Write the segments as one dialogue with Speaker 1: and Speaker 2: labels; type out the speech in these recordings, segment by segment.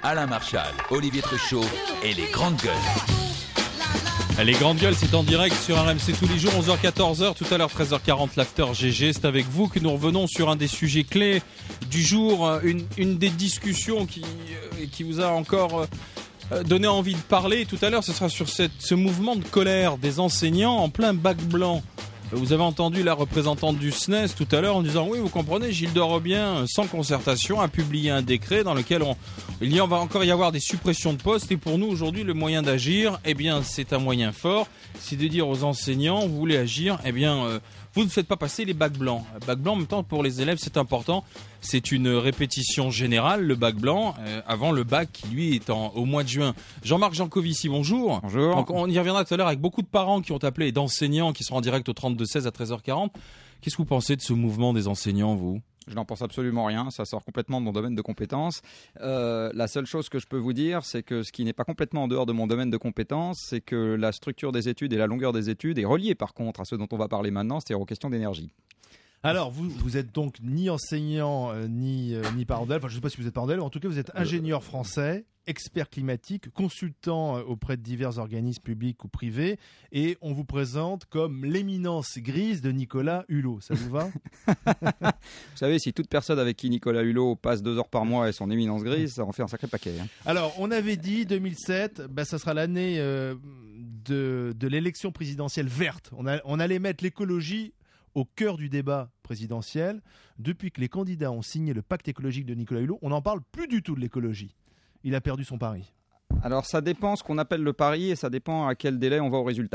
Speaker 1: Alain Marchal, Olivier Truchot et les Grandes Gueules.
Speaker 2: Les Grandes Gueules, c'est en direct sur RMC tous les jours, 11h-14h, tout à l'heure 13h40, l'After GG. C'est avec vous que nous revenons sur un des sujets clés du jour, une des discussions qui vous a encore donné envie de parler. Tout à l'heure, ce sera sur ce mouvement de colère des enseignants en plein bac blanc. Vous avez entendu la représentante du SNES tout à l'heure en disant « Oui, vous comprenez, Gilles de Robien, sans concertation, a publié un décret dans lequel il va encore y avoir des suppressions de postes. Et pour nous, aujourd'hui, le moyen d'agir, eh bien, c'est un moyen fort. C'est de dire aux enseignants, vous voulez agir, eh bien, vous ne faites pas passer les bacs blancs. Bac blanc, en même temps, pour les élèves, c'est important. C'est une répétition générale, le bac blanc, avant le bac qui, lui, est au mois de juin. Jean-Marc Jancovici, bonjour.
Speaker 3: Bonjour.
Speaker 2: Donc, on y reviendra tout à l'heure avec beaucoup de parents qui ont appelé et d'enseignants qui seront en direct au 32-16 à 13h40. Qu'est-ce que vous pensez de ce mouvement des enseignants, vous ?
Speaker 3: Je n'en pense absolument rien, ça sort complètement de mon domaine de compétences. La seule chose que je peux vous dire, c'est que ce qui n'est pas complètement en dehors de mon domaine de compétences, c'est que la structure des études et la longueur des études est reliée par contre à ce dont on va parler maintenant, c'est-à-dire aux questions d'énergie.
Speaker 4: Alors, vous êtes donc ni enseignant, ni parent d'élève, enfin je ne sais pas si vous êtes parent d'élève, en tout cas vous êtes ingénieur français, expert climatique, consultant auprès de divers organismes publics ou privés, et on vous présente comme l'éminence grise de Nicolas Hulot. Ça vous va ?
Speaker 3: Vous savez, si toute personne avec qui Nicolas Hulot passe 2 heures par mois est son éminence grise, ça en fait un sacré paquet.
Speaker 4: Alors, on avait dit 2007, ça sera l'année de l'élection présidentielle verte. On allait mettre l'écologie au cœur du débat présidentiel. Depuis que les candidats ont signé le pacte écologique de Nicolas Hulot, on n'en parle plus du tout de l'écologie. Il a perdu son pari.
Speaker 3: Alors ça dépend ce qu'on appelle le pari et ça dépend à quel délai on va au résultat.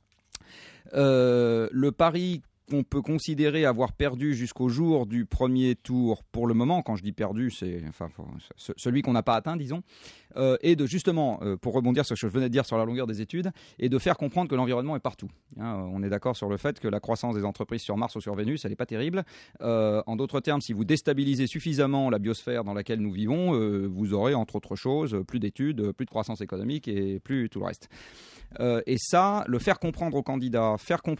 Speaker 3: Le pari qu'on peut considérer avoir perdu jusqu'au jour du premier tour, pour le moment, quand je dis perdu, c'est celui qu'on n'a pas atteint, disons, et de justement, pour rebondir sur ce que je venais de dire sur la longueur des études, et de faire comprendre que l'environnement est partout. On est d'accord sur le fait que la croissance des entreprises sur Mars ou sur Vénus, elle n'est pas terrible. En d'autres termes, si vous déstabilisez suffisamment la biosphère dans laquelle nous vivons, vous aurez, entre autres choses, plus d'études, plus de croissance économique et plus tout le reste. Et ça, faire comprendre aux candidats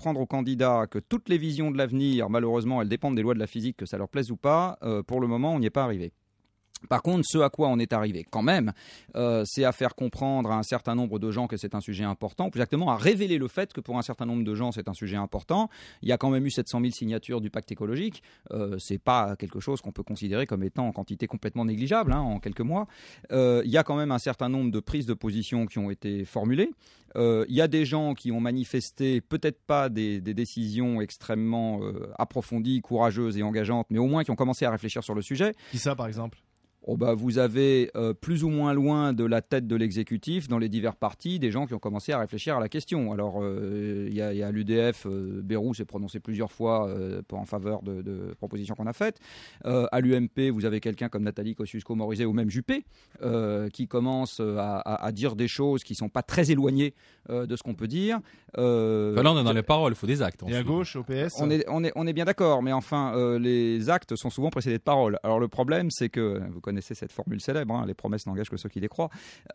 Speaker 3: que toutes les visions de l'avenir, malheureusement, elles dépendent des lois de la physique, que ça leur plaise ou pas, pour le moment, on n'y est pas arrivé. Par contre, ce à quoi on est arrivé quand même, c'est à faire comprendre à un certain nombre de gens que c'est un sujet important, ou plus exactement à révéler le fait que pour un certain nombre de gens c'est un sujet important. Il y a quand même eu 700 000 signatures du pacte écologique, c'est pas quelque chose qu'on peut considérer comme étant en quantité complètement négligeable en quelques mois. Il y a quand même un certain nombre de prises de position qui ont été formulées. Il y a des gens qui ont manifesté, peut-être pas des décisions extrêmement approfondies, courageuses et engageantes, mais au moins qui ont commencé à réfléchir sur le sujet.
Speaker 4: Qui ça par exemple ?
Speaker 3: Vous avez plus ou moins loin de la tête de l'exécutif, dans les divers partis, des gens qui ont commencé à réfléchir à la question. Alors, il y a l'UDF, Bayrou s'est prononcé plusieurs fois en faveur de propositions qu'on a faites. À l'UMP, vous avez quelqu'un comme Nathalie Kosciusko-Morizet ou même Juppé, qui commence à dire des choses qui ne sont pas très éloignées de ce qu'on peut dire.
Speaker 2: Là, on est dans les paroles, il faut des actes.
Speaker 4: Et à gauche, au PS
Speaker 3: on est bien d'accord, mais enfin, les actes sont souvent précédés de paroles. Alors, le problème, c'est que, vous connaissez cette formule célèbre, les promesses n'engagent que ceux qui les croient.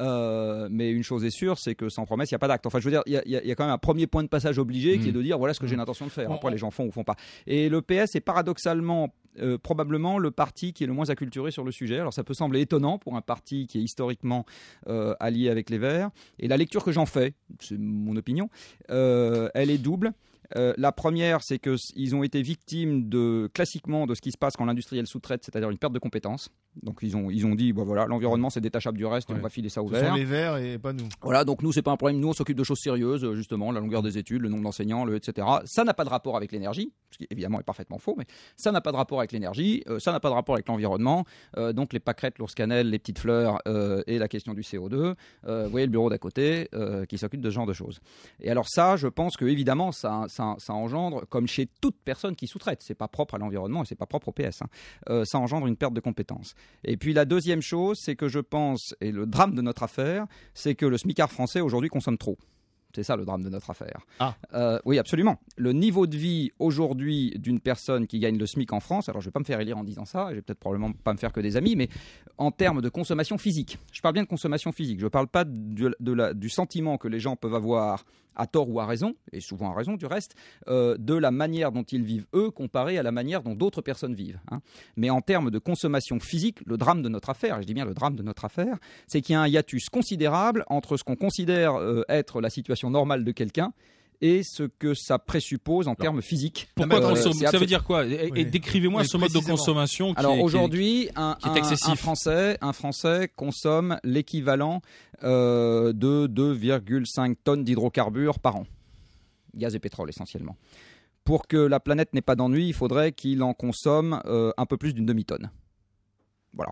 Speaker 3: Mais une chose est sûre, c'est que sans promesse, il n'y a pas d'acte. Enfin, je veux dire, il y a quand même un premier point de passage obligé qui est de dire voilà ce que j'ai l'intention de faire. Après, les gens font ou font pas. Et le PS est paradoxalement probablement le parti qui est le moins acculturé sur le sujet. Alors ça peut sembler étonnant pour un parti qui est historiquement allié avec les Verts. Et la lecture que j'en fais, c'est mon opinion, elle est double. La première, c'est qu'ils ont été victimes classiquement de ce qui se passe quand l'industriel sous-traite, c'est-à-dire une perte de compétences. Donc ils ont dit voilà, l'environnement c'est détachable du reste, on va filer ça au vert.
Speaker 4: Ce sont les Verts et pas nous.
Speaker 3: Voilà, donc nous c'est pas un problème, nous on s'occupe de choses sérieuses, justement, la longueur des études, le nombre d'enseignants, etc. Ça n'a pas de rapport avec l'énergie, ce qui évidemment est parfaitement faux, mais ça n'a pas de rapport avec l'énergie, ça n'a pas de rapport avec l'environnement, donc les pâquerettes, l'ours cannelle, les petites fleurs et la question du CO2, vous voyez le bureau d'à côté qui s'occupe de ce genre de choses. Et alors ça, je pense que évidemment ça engendre, comme chez toute personne qui sous-traite, c'est pas propre à l'environnement et c'est pas propre au PS, ça engendre une perte de compétences. Et puis la deuxième chose, c'est que je pense, et le drame de notre affaire, c'est que le smicard français aujourd'hui consomme trop. C'est ça le drame de notre affaire. Oui, absolument. Le niveau de vie aujourd'hui d'une personne qui gagne le SMIC en France, alors je ne vais pas me faire élire en disant ça, je vais peut-être probablement pas me faire que des amis, mais en termes de consommation physique, je parle bien de consommation physique, je ne parle pas du sentiment que les gens peuvent avoir à tort ou à raison, et souvent à raison du reste, de la manière dont ils vivent eux comparé à la manière dont d'autres personnes vivent. Mais en termes de consommation physique, le drame de notre affaire, et je dis bien le drame de notre affaire, c'est qu'il y a un hiatus considérable entre ce qu'on considère être la situation normale de quelqu'un et ce que ça présuppose en termes physiques.
Speaker 2: Pourquoi ça veut dire quoi ? Et décrivez-moi ce mode de consommation qui
Speaker 3: Alors aujourd'hui, un Français consomme l'équivalent de 2,5 tonnes d'hydrocarbures par an. Gaz et pétrole essentiellement. Pour que la planète n'ait pas d'ennui, il faudrait qu'il en consomme un peu plus d'une demi-tonne. Voilà.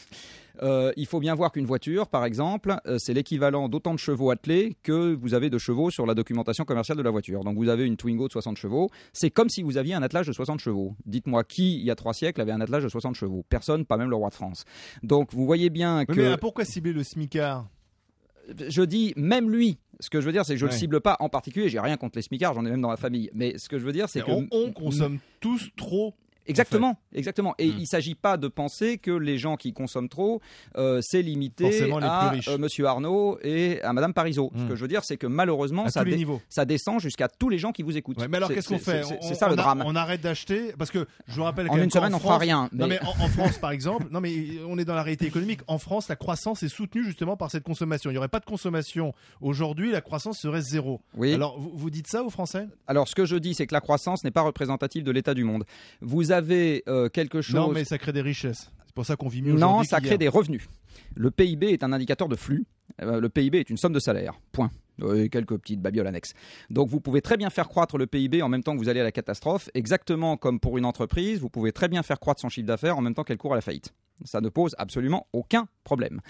Speaker 3: Il faut bien voir qu'une voiture, par exemple, c'est l'équivalent d'autant de chevaux attelés que vous avez de chevaux sur la documentation commerciale de la voiture. Donc vous avez une Twingo de 60 chevaux, c'est comme si vous aviez un attelage de 60 chevaux. Dites-moi qui, il y a 3 siècles, avait un attelage de 60 chevaux ? Personne, pas même le roi de France. Donc vous voyez bien que...
Speaker 4: Mais pourquoi cibler le smicard ?
Speaker 3: Je dis même lui. Ce que je veux dire, c'est que je ne le cible pas en particulier. J'ai rien contre les smicards, j'en ai même dans la famille. Mais ce que je veux dire, c'est que...
Speaker 4: On consomme tous trop.
Speaker 3: Exactement,
Speaker 4: en fait.
Speaker 3: exactement. Et il ne s'agit pas de penser que les gens qui consomment trop, c'est limité à Monsieur Arnaud et à Madame Parizeau. Ce que je veux dire, c'est que malheureusement, ça descend jusqu'à tous les gens qui vous écoutent.
Speaker 4: Ouais, mais alors qu'est-ce qu'on fait ?
Speaker 3: C'est ça le drame.
Speaker 4: On arrête d'acheter parce que je vous rappelle
Speaker 3: en une semaine, on fera rien.
Speaker 4: Mais... Non, mais en France, par exemple, non mais on est dans la réalité économique. En France, la croissance est soutenue justement par cette consommation. Il n'y aurait pas de consommation aujourd'hui, la croissance serait zéro.
Speaker 3: Oui.
Speaker 4: Alors vous dites ça aux Français ?
Speaker 3: Alors ce que je dis, c'est que la croissance n'est pas représentative de l'état du monde. Vous avez quelque chose...
Speaker 4: Non, mais ça crée des richesses. C'est pour ça qu'on vit mieux aujourd'hui.
Speaker 3: Non, ça crée des revenus. Le PIB est un indicateur de flux. Le PIB est une somme de salaires. Point. Et quelques petites babioles annexes. Donc vous pouvez très bien faire croître le PIB en même temps que vous allez à la catastrophe, exactement comme pour une entreprise, vous pouvez très bien faire croître son chiffre d'affaires en même temps qu'elle court à la faillite. Ça ne pose absolument aucun problème.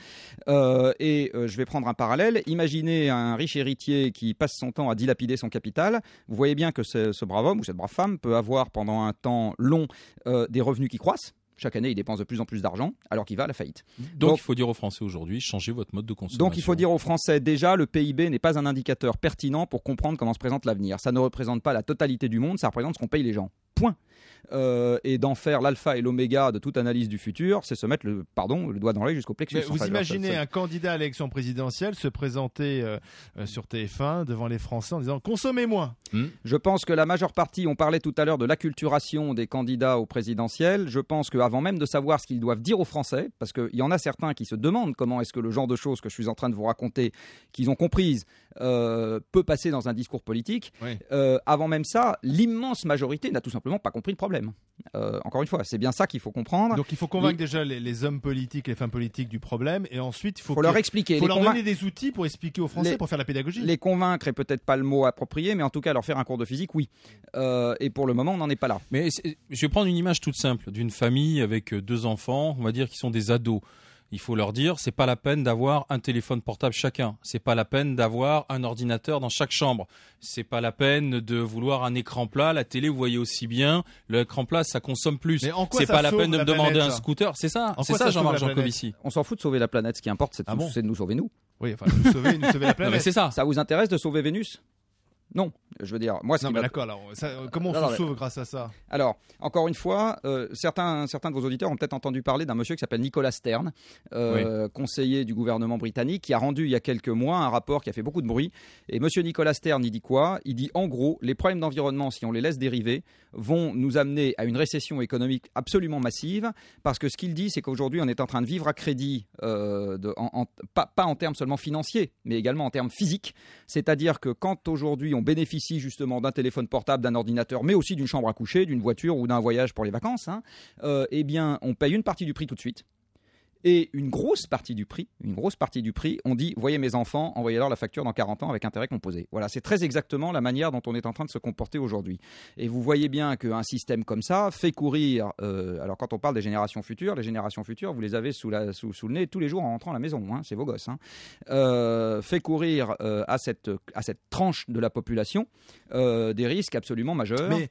Speaker 3: Je vais prendre un parallèle. Imaginez un riche héritier qui passe son temps à dilapider son capital. Vous voyez bien que ce brave homme ou cette brave femme peut avoir pendant un temps long des revenus qui croissent. Chaque année, il dépense de plus en plus d'argent alors qu'il va à la faillite.
Speaker 2: Donc il faut dire aux Français aujourd'hui, changez votre mode de consommation.
Speaker 3: Donc il faut dire aux Français, déjà, le PIB n'est pas un indicateur pertinent pour comprendre comment se présente l'avenir. Ça ne représente pas la totalité du monde, ça représente ce qu'on paye les gens. Point. Et d'en faire l'alpha et l'oméga de toute analyse du futur, c'est se mettre le doigt dans l'œil jusqu'au plexus.
Speaker 4: Vous imaginez un candidat à l'élection présidentielle se présenter sur TF1 devant les Français en disant « Consommez moins ».
Speaker 3: Je pense que la majeure partie, on parlait tout à l'heure de l'acculturation des candidats au présidentiel, je pense qu'avant même de savoir ce qu'ils doivent dire aux Français, parce qu'il y en a certains qui se demandent comment est-ce que le genre de choses que je suis en train de vous raconter, qu'ils ont comprises, peut passer dans un discours politique, avant même ça, l'immense majorité n'a tout simplement pas compris le problème. Encore une fois, c'est bien ça qu'il faut comprendre.
Speaker 4: Donc il faut convaincre déjà les hommes politiques, les femmes politiques du problème, et ensuite il faut
Speaker 3: leur expliquer.
Speaker 4: Il faut leur donner des outils pour expliquer aux Français, pour faire la pédagogie.
Speaker 3: Les convaincre est peut-être pas le mot approprié, mais en tout cas leur faire un cours de physique, oui. Et pour le moment, on n'en est pas là.
Speaker 2: Mais je vais prendre une image toute simple d'une famille avec 2 enfants, on va dire qui sont des ados. Il faut leur dire, c'est pas la peine d'avoir un téléphone portable chacun. C'est pas la peine d'avoir un ordinateur dans chaque chambre. C'est pas la peine de vouloir un écran plat. La télé, vous voyez aussi bien. L'écran plat, ça consomme plus. C'est pas la peine de me demander un scooter. C'est ça, Jean-Marc Jancovici.
Speaker 3: On s'en fout de sauver la planète. Ce qui importe, c'est de nous sauver nous.
Speaker 4: Oui, enfin, nous sauver la planète.
Speaker 2: Non, mais c'est ça.
Speaker 3: Ça vous intéresse de sauver Vénus ? Non, je veux dire, moi...
Speaker 4: Non, mais d'accord, alors, comment on se sauve grâce à ça ?
Speaker 3: Alors, encore une fois, certains de vos auditeurs ont peut-être entendu parler d'un monsieur qui s'appelle Nicolas Stern, conseiller du gouvernement britannique, qui a rendu il y a quelques mois un rapport qui a fait beaucoup de bruit. Et monsieur Nicolas Stern, il dit quoi ? Il dit, en gros, les problèmes d'environnement, si on les laisse dériver, vont nous amener à une récession économique absolument massive, parce que ce qu'il dit, c'est qu'aujourd'hui, on est en train de vivre à crédit, pas en termes seulement financiers, mais également en termes physiques. C'est-à-dire que quand aujourd'hui, on bénéficie justement d'un téléphone portable, d'un ordinateur, mais aussi d'une chambre à coucher, d'une voiture ou d'un voyage pour les vacances, eh bien, on paye une partie du prix tout de suite. Et une grosse partie du prix, on dit, voyez mes enfants, envoyez-leur la facture dans 40 ans avec intérêt composé. Voilà, c'est très exactement la manière dont on est en train de se comporter aujourd'hui. Et vous voyez bien qu'un système comme ça fait courir, alors quand on parle des générations futures, vous les avez sous le nez tous les jours en rentrant à la maison, c'est vos gosses, fait courir à cette tranche de la population des risques absolument majeurs.
Speaker 4: Mais...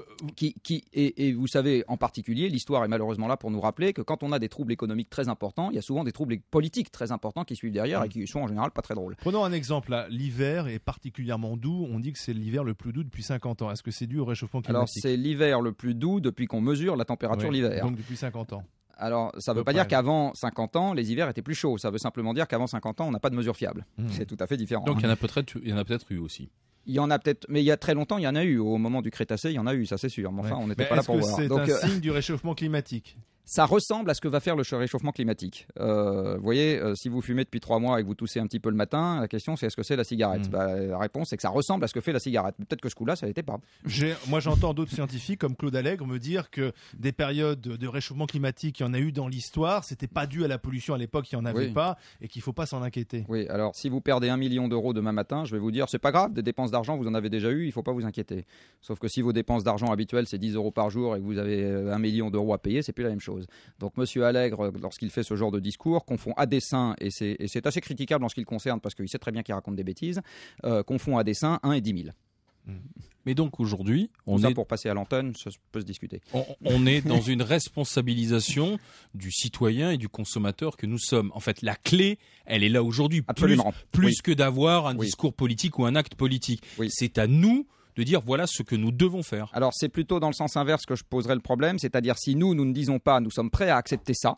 Speaker 3: Et vous savez, en particulier, l'histoire est malheureusement là pour nous rappeler que quand on a des troubles économiques très importants, il y a souvent des troubles politiques très importants qui suivent derrière et qui sont en général pas très drôles.
Speaker 4: Prenons un exemple, là. L'hiver est particulièrement doux, on dit que c'est l'hiver le plus doux depuis 50 ans. Est-ce que c'est dû au réchauffement climatique ?
Speaker 3: Alors c'est l'hiver le plus doux depuis qu'on mesure la température l'hiver.
Speaker 4: Donc depuis 50 ans.
Speaker 3: Alors, ça ne veut pas dire qu'avant 50 ans, les hivers étaient plus chauds. Ça veut simplement dire qu'avant 50 ans, on n'a pas de mesure fiable. C'est tout à fait différent.
Speaker 2: Donc, il y en a peut-être eu aussi.
Speaker 3: Il y en a peut-être, mais il y a très longtemps, il y en a eu. Au moment du Crétacé, il y en a eu, ça c'est sûr. Mais enfin, on n'était pas là pour voir.
Speaker 4: Est-ce que c'est un signe du réchauffement climatique ?
Speaker 3: Ça ressemble à ce que va faire le réchauffement climatique. Vous voyez, si vous fumez depuis 3 mois et que vous toussez un petit peu le matin, la question c'est est-ce que c'est la cigarette ? La réponse c'est que ça ressemble à ce que fait la cigarette. Peut-être que ce coup-là, ça l'était pas.
Speaker 4: Moi, j'entends d'autres scientifiques comme Claude Allègre me dire que des périodes de réchauffement climatique, il y en a eu dans l'histoire. C'était pas dû à la pollution à l'époque, il y en avait pas, et qu'il faut pas s'en inquiéter.
Speaker 3: Oui. Alors, si vous perdez 1 million d'euros demain matin, je vais vous dire, c'est pas grave. Des dépenses d'argent, vous en avez déjà eu. Il faut pas vous inquiéter. Sauf que si vos dépenses d'argent habituelles c'est 10 euros par jour et que vous avez 1 million d'euros à payer, c'est plus la même chose. Donc, Monsieur Allègre, lorsqu'il fait ce genre de discours, confond à dessein, et c'est assez critiquable en ce qui le concerne parce qu'il sait très bien qu'il raconte des bêtises, confond à dessein 1 et 10 000.
Speaker 2: Mais donc aujourd'hui,
Speaker 3: pour passer à l'antenne, ça peut se discuter.
Speaker 2: On est dans une responsabilisation du citoyen et du consommateur que nous sommes. En fait, la clé, elle est là aujourd'hui.
Speaker 3: Absolument.
Speaker 2: Plus que d'avoir un discours politique ou un acte politique.
Speaker 3: Oui.
Speaker 2: C'est à nous de dire voilà ce que nous devons faire.
Speaker 3: Alors c'est plutôt dans le sens inverse que je poserais le problème, c'est-à-dire si nous ne disons pas nous sommes prêts à accepter ça,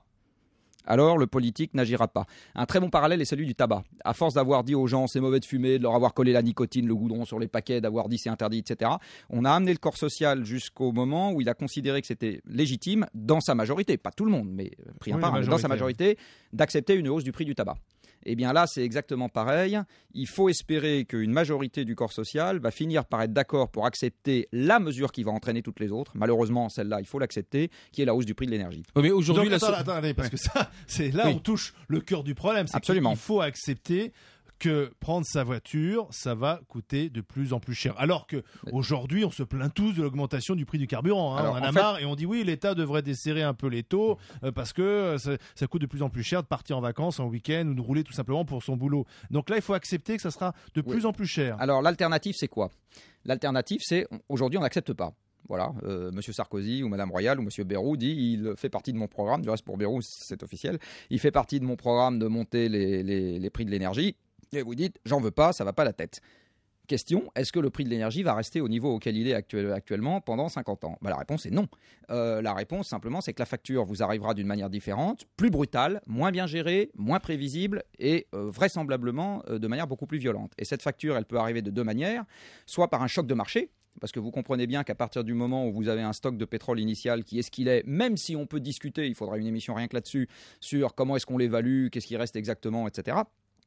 Speaker 3: alors le politique n'agira pas. Un très bon parallèle est celui du tabac. À force d'avoir dit aux gens c'est mauvais de fumer, de leur avoir collé la nicotine, le goudron sur les paquets, d'avoir dit c'est interdit, etc., on a amené le corps social jusqu'au moment où il a considéré que c'était légitime, dans sa majorité, pas tout le monde, mais pris un par dans sa majorité, d'accepter une hausse du prix du tabac. Eh bien là, c'est exactement pareil. Il faut espérer qu'une majorité du corps social va finir par être d'accord pour accepter la mesure qui va entraîner toutes les autres. Malheureusement, celle-là, il faut l'accepter, qui est la hausse du prix de l'énergie.
Speaker 2: Mais aujourd'hui,
Speaker 4: attendez, parce que ça, c'est là où on touche le cœur du problème. C'est
Speaker 3: Absolument.
Speaker 4: qu'il faut accepter que prendre sa voiture, ça va coûter de plus en plus cher. Alors qu'aujourd'hui, on se plaint tous de l'augmentation du prix du carburant.
Speaker 3: Alors,
Speaker 4: on en a marre et on dit oui, l'État devrait desserrer un peu les taux parce que ça coûte de plus en plus cher de partir en vacances en week-end ou de rouler tout simplement pour son boulot. Donc là, il faut accepter que ça sera de plus en plus cher.
Speaker 3: Alors l'alternative, c'est quoi ? L'alternative, c'est aujourd'hui, on n'accepte pas. Voilà, Monsieur Sarkozy ou Madame Royal ou Monsieur Bayrou dit il fait partie de mon programme, du reste pour Bayrou c'est officiel, il fait partie de mon programme de monter les prix de l'énergie. Et vous dites, j'en veux pas, ça va pas la tête. Question, est-ce que le prix de l'énergie va rester au niveau auquel il est actuellement pendant 50 ans ? La réponse est non. La réponse, simplement, c'est que la facture vous arrivera d'une manière différente, plus brutale, moins bien gérée, moins prévisible et vraisemblablement de manière beaucoup plus violente. Et cette facture, elle peut arriver de 2 manières, soit par un choc de marché, parce que vous comprenez bien qu'à partir du moment où vous avez un stock de pétrole initial qui est ce qu'il est, même si on peut discuter, il faudra une émission rien que là-dessus, sur comment est-ce qu'on l'évalue, qu'est-ce qui reste exactement, etc.,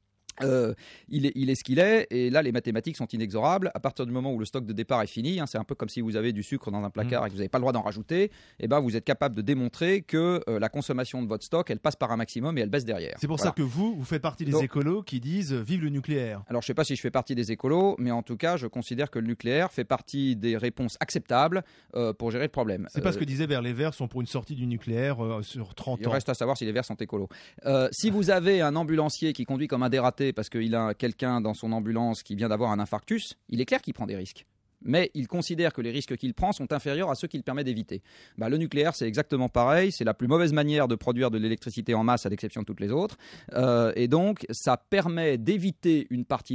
Speaker 3: il est ce qu'il est, et là les mathématiques sont inexorables. À partir du moment où le stock de départ est fini, c'est un peu comme si vous avez du sucre dans un placard et que vous n'avez pas le droit d'en rajouter, et vous êtes capable de démontrer que la consommation de votre stock, elle passe par un maximum et elle baisse derrière.
Speaker 4: C'est pour ça que vous faites partie des écolos qui disent vive le nucléaire.
Speaker 3: Alors je ne sais pas si je fais partie des écolos, mais en tout cas je considère que le nucléaire fait partie des réponses acceptables pour gérer le problème.
Speaker 4: C'est pas ce que disaient les Verts sont pour une sortie du nucléaire sur 30 ans.
Speaker 3: Il reste à savoir si les Verts sont écolos. Si vous avez un ambulancier qui conduit comme un dératé parce qu'il a quelqu'un dans son ambulance qui vient d'avoir un infarctus, il est clair qu'il prend des risques. Mais il considère que les risques qu'il prend sont inférieurs à ceux qu'il permet d'éviter. Le nucléaire, c'est exactement pareil. C'est la plus mauvaise manière de produire de l'électricité en masse, à l'exception de toutes les autres. Et donc, ça permet d'éviter une partie